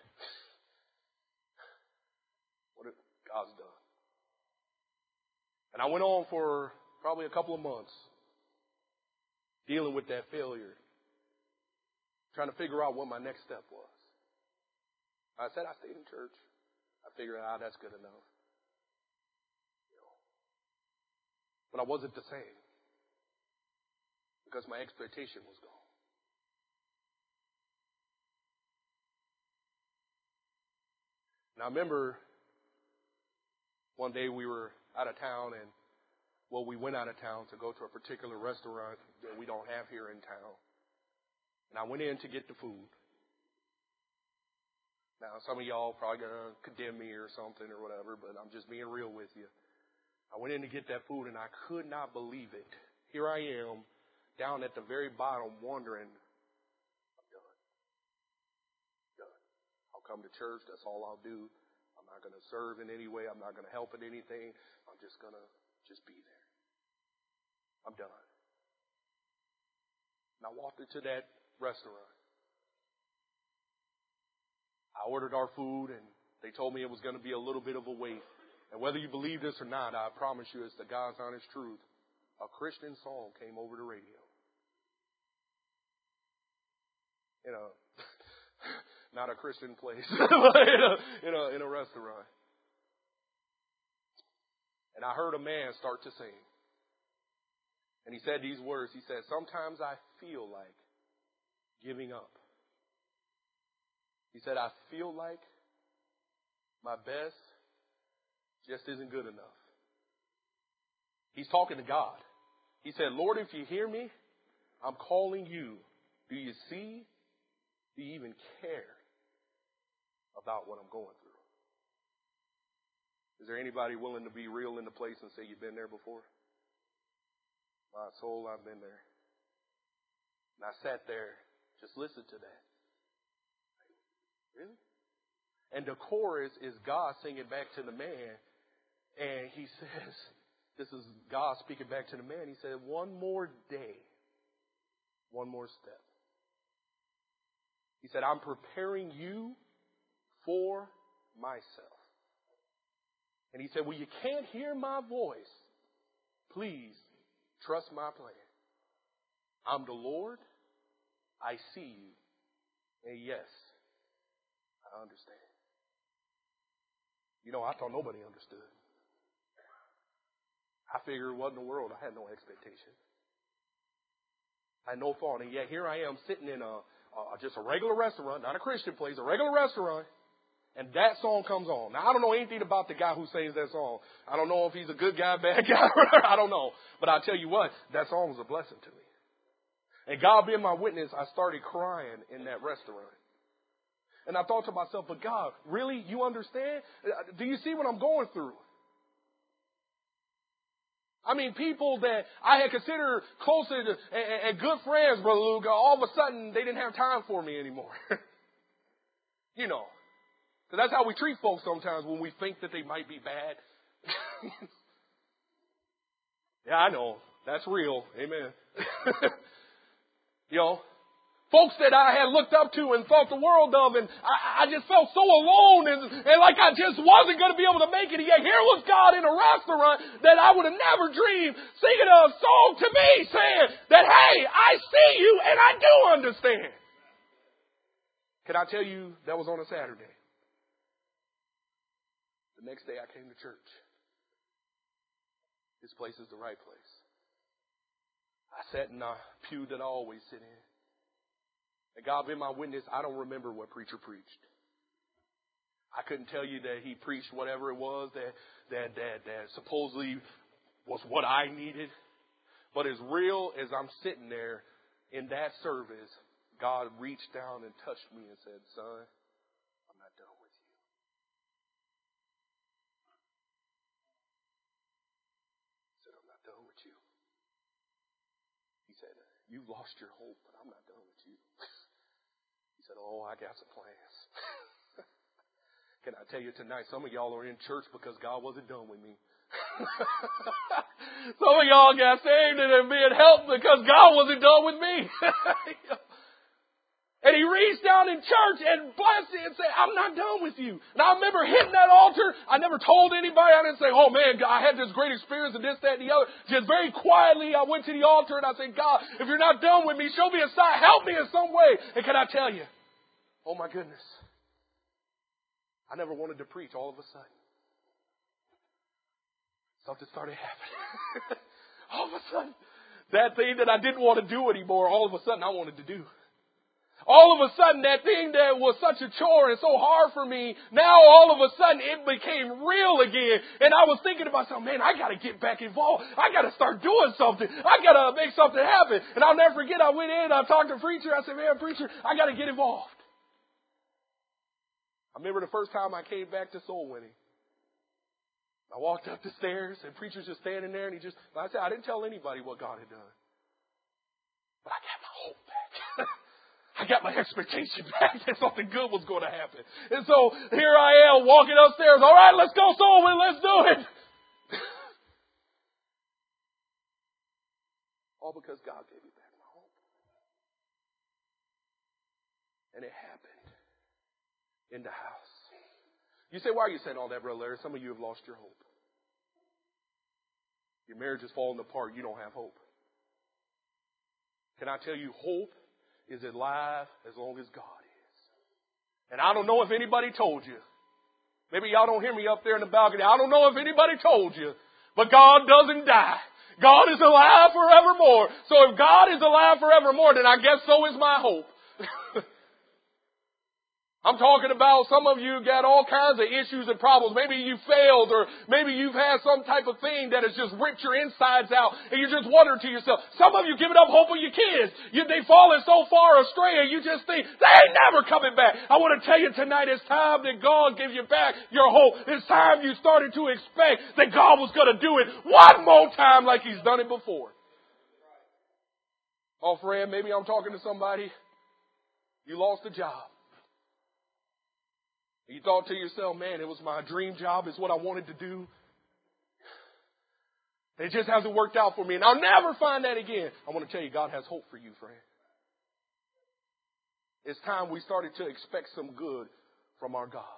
What God's done. And I went on for probably a couple of months dealing with that failure, trying to figure out what my next step was. I said I stayed in church. I figured out that's good enough. But I wasn't the same because my expectation was gone. And I remember one day we were out of town, and we went out of town to go to a particular restaurant that we don't have here in town. And I went in to get the food. Now, some of y'all probably going to condemn me or something or whatever, but I'm just being real with you. I went in to get that food, and I could not believe it. Here I am, down at the very bottom, wondering, I'm done. I'll come to church. That's all I'll do. I'm not going to serve in any way. I'm not going to help in anything. I'm just going to be there. I'm done. And I walked into that restaurant. I ordered our food, and they told me it was going to be a little bit of a wait. And whether you believe this or not, I promise you it's the God's honest truth. A Christian song came over the radio. Not a Christian place, but in a restaurant. And I heard a man start to sing. And he said these words. He said, sometimes I feel like giving up. He said, I feel like my best just isn't good enough. He's talking to God. He said, Lord, if you hear me, I'm calling you. Do you see? Do you even care about what I'm going through? Is there anybody willing to be real in the place and say you've been there before? My soul, I've been there. And I sat there, just listened to that. Really? And the chorus is God singing back to the man. And he says, this is God speaking back to the man. He said, one more day, one more step. He said, I'm preparing you for myself. And he said, well, you can't hear my voice. Please trust my plan. I'm the Lord. I see you. And yes, I understand. I thought nobody understood. I figured what in the world? I had no expectation. I had no thought. And yet here I am sitting in just a regular restaurant, not a Christian place, a regular restaurant. And that song comes on. Now, I don't know anything about the guy who sings that song. I don't know if he's a good guy, bad guy. I don't know. But I'll tell you what, that song was a blessing to me. And God being my witness, I started crying in that restaurant. And I thought to myself, but God, really? You understand? Do you see what I'm going through? I mean, people that I had considered closer to, and good friends, Brother Luke, all of a sudden they didn't have time for me anymore. So that's how we treat folks sometimes when we think that they might be bad. Yeah, I know. That's real. Amen. Folks that I had looked up to and thought the world of, and I just felt so alone and like I just wasn't going to be able to make it. Yet here was God in a restaurant that I would have never dreamed singing a song to me saying that, hey, I see you and I do understand. Can I tell you that was on a Saturday? The next day I came to church. This place is the right place. I sat in the pew that I always sit in. And God be my witness, I don't remember what preacher preached. I couldn't tell you that he preached whatever it was that supposedly was what I needed. But as real as I'm sitting there in that service, God reached down and touched me and said, son, I'm not done with you. He said, I'm not done with you. He said, you've lost your hope, but I'm not done with you. He said, oh, I got some plans. Can I tell you tonight, some of y'all are in church because God wasn't done with me. Some of y'all got saved and are being helped because God wasn't done with me. And he reached down in church and blessed it and said, I'm not done with you. And I remember hitting that altar. I never told anybody. I didn't say, oh man, I had this great experience and this, that, and the other. Just very quietly, I went to the altar and I said, God, if you're not done with me, show me a sign. Help me in some way. And can I tell you? Oh my goodness. I never wanted to preach all of a sudden. Something started happening. All of a sudden, that thing that I didn't want to do anymore, all of a sudden I wanted to do. All of a sudden, that thing that was such a chore and so hard for me, now all of a sudden it became real again. And I was thinking to myself, man, I got to get back involved. I got to start doing something. I got to make something happen. And I'll never forget, I went in, I talked to the preacher. I said, man, preacher, I got to get involved. I remember the first time I came back to soul winning. I walked up the stairs and preacher's just standing there and I said, I didn't tell anybody what God had done. But I got my hope back. I got my expectation back that something good was going to happen. And so here I am walking upstairs. All right, let's go soul win. Let's do it. All because God gave me back my hope. And it happened in the house. You say, why are you saying all that, Brother Larry? Some of you have lost your hope. Your marriage is falling apart. You don't have hope. Can I tell you, hope is alive as long as God is. And I don't know if anybody told you. Maybe y'all don't hear me up there in the balcony. I don't know if anybody told you. But God doesn't die. God is alive forevermore. So if God is alive forevermore, then I guess so is my hope. I'm talking about some of you got all kinds of issues and problems. Maybe you failed or maybe you've had some type of thing that has just ripped your insides out and you're just wondering to yourself. Some of you giving up hope on your kids. They've fallen so far astray and you just think they ain't never coming back. I want to tell you tonight it's time that God gives you back your hope. It's time you started to expect that God was going to do it one more time like He's done it before. Oh, friend, maybe I'm talking to somebody. You lost a job. You thought to yourself, man, it was my dream job. It's what I wanted to do. It just hasn't worked out for me. And I'll never find that again. I want to tell you, God has hope for you, friend. It's time we started to expect some good from our God.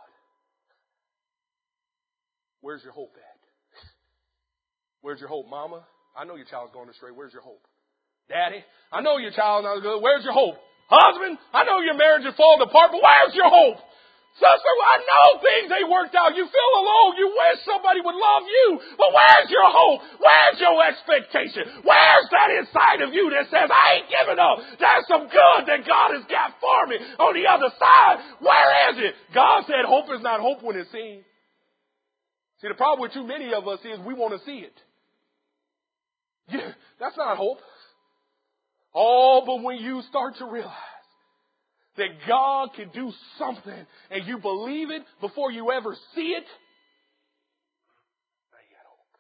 Where's your hope at? Where's your hope, Mama? I know your child's going astray. Where's your hope? Daddy, I know your child's not good. Where's your hope? Husband, I know your marriage is falling apart, but where's your hope? Sister, I know things ain't worked out. You feel alone. You wish somebody would love you. But where's your hope? Where's your expectation? Where's that inside of you that says, I ain't giving up. There's some good that God has got for me on the other side. Where is it? God said hope is not hope when it's seen. See, the problem with too many of us is we want to see it. Yeah, that's not hope. Oh, but when you start to realize that God can do something and you believe it before you ever see it, now you got hope.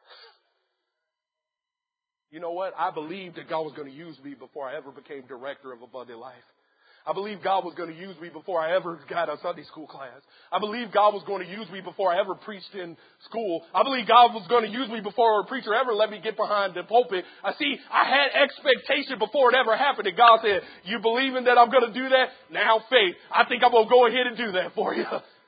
You know what? I believed that God was going to use me before I ever became director of Abundant Life. I believe God was going to use me before I ever got a Sunday school class. I believe God was going to use me before I ever preached in school. I believe God was going to use me before a preacher ever let me get behind the pulpit. I had expectation before it ever happened. And God said, you believing that I'm going to do that? Now faith. I think I'm going to go ahead and do that for you.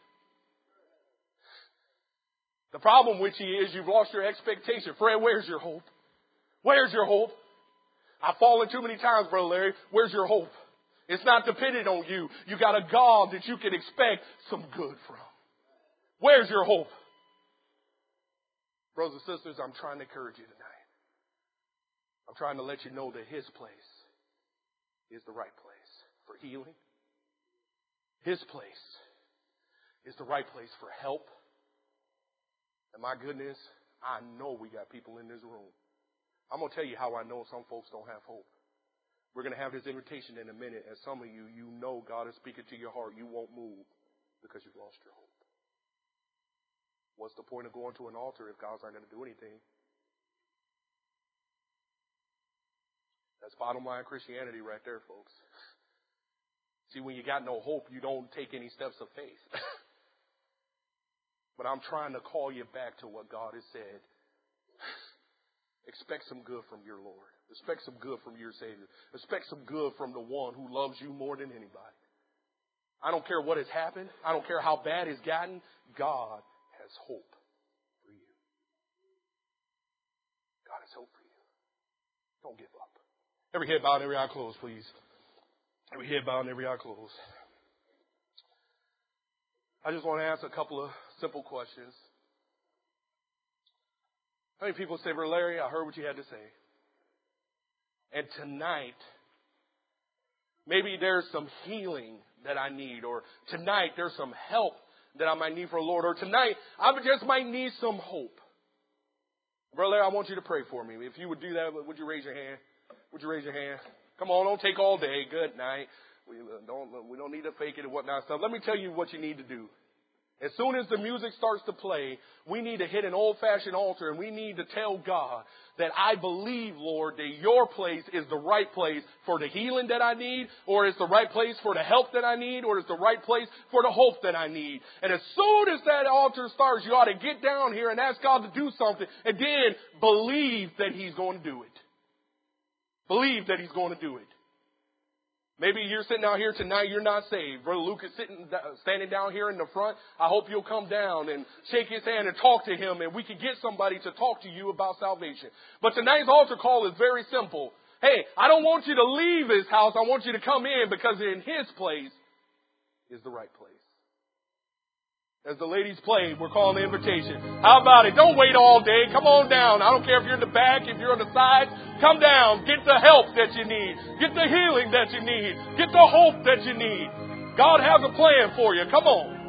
The problem with you is you've lost your expectation. Friend, where's your hope? Where's your hope? I've fallen too many times, Brother Larry. Where's your hope? It's not dependent on you. You got a God that you can expect some good from. Where's your hope? Brothers and sisters, I'm trying to encourage you tonight. I'm trying to let you know that His place is the right place for healing. His place is the right place for help. And my goodness, I know we got people in this room. I'm going to tell you how I know some folks don't have hope. We're going to have this invitation in a minute, and some of you, you know God is speaking to your heart. You won't move because you've lost your hope. What's the point of going to an altar if God's not going to do anything? That's bottom line Christianity right there, folks. See, when you got no hope, you don't take any steps of faith. But I'm trying to call you back to what God has said. Expect some good from your Lord. Expect some good from your Savior. Expect some good from the one who loves you more than anybody. I don't care what has happened. I don't care how bad it's gotten. God has hope for you. God has hope for you. Don't give up. Every head bowed, every eye closed, please. Every head bowed and every eye closed. I just want to ask a couple of simple questions. How many people say, Brother Larry, I heard what you had to say. And tonight, maybe there's some healing that I need. Or tonight, there's some help that I might need for the Lord. Or tonight, I just might need some hope. Brother Larry, I want you to pray for me. If you would do that, would you raise your hand? Would you raise your hand? Come on, don't take all day. Good night. We don't need to fake it and whatnot stuff. Let me tell you what you need to do. As soon as the music starts to play, we need to hit an old-fashioned altar and we need to tell God that I believe, Lord, that your place is the right place for the healing that I need, or it's the right place for the help that I need, or it's the right place for the hope that I need. And as soon as that altar starts, you ought to get down here and ask God to do something and then believe that He's going to do it. Believe that He's going to do it. Maybe you're sitting out here tonight, you're not saved. Brother Luke is standing down here in the front. I hope you'll come down and shake his hand and talk to him, and we can get somebody to talk to you about salvation. But tonight's altar call is very simple. Hey, I don't want you to leave His house. I want you to come in, because in His place is the right place. As the ladies play, we're calling the invitation. How about it? Don't wait all day. Come on down. I don't care if you're in the back, if you're on the side. Come down. Get the help that you need. Get the healing that you need. Get the hope that you need. God has a plan for you. Come on.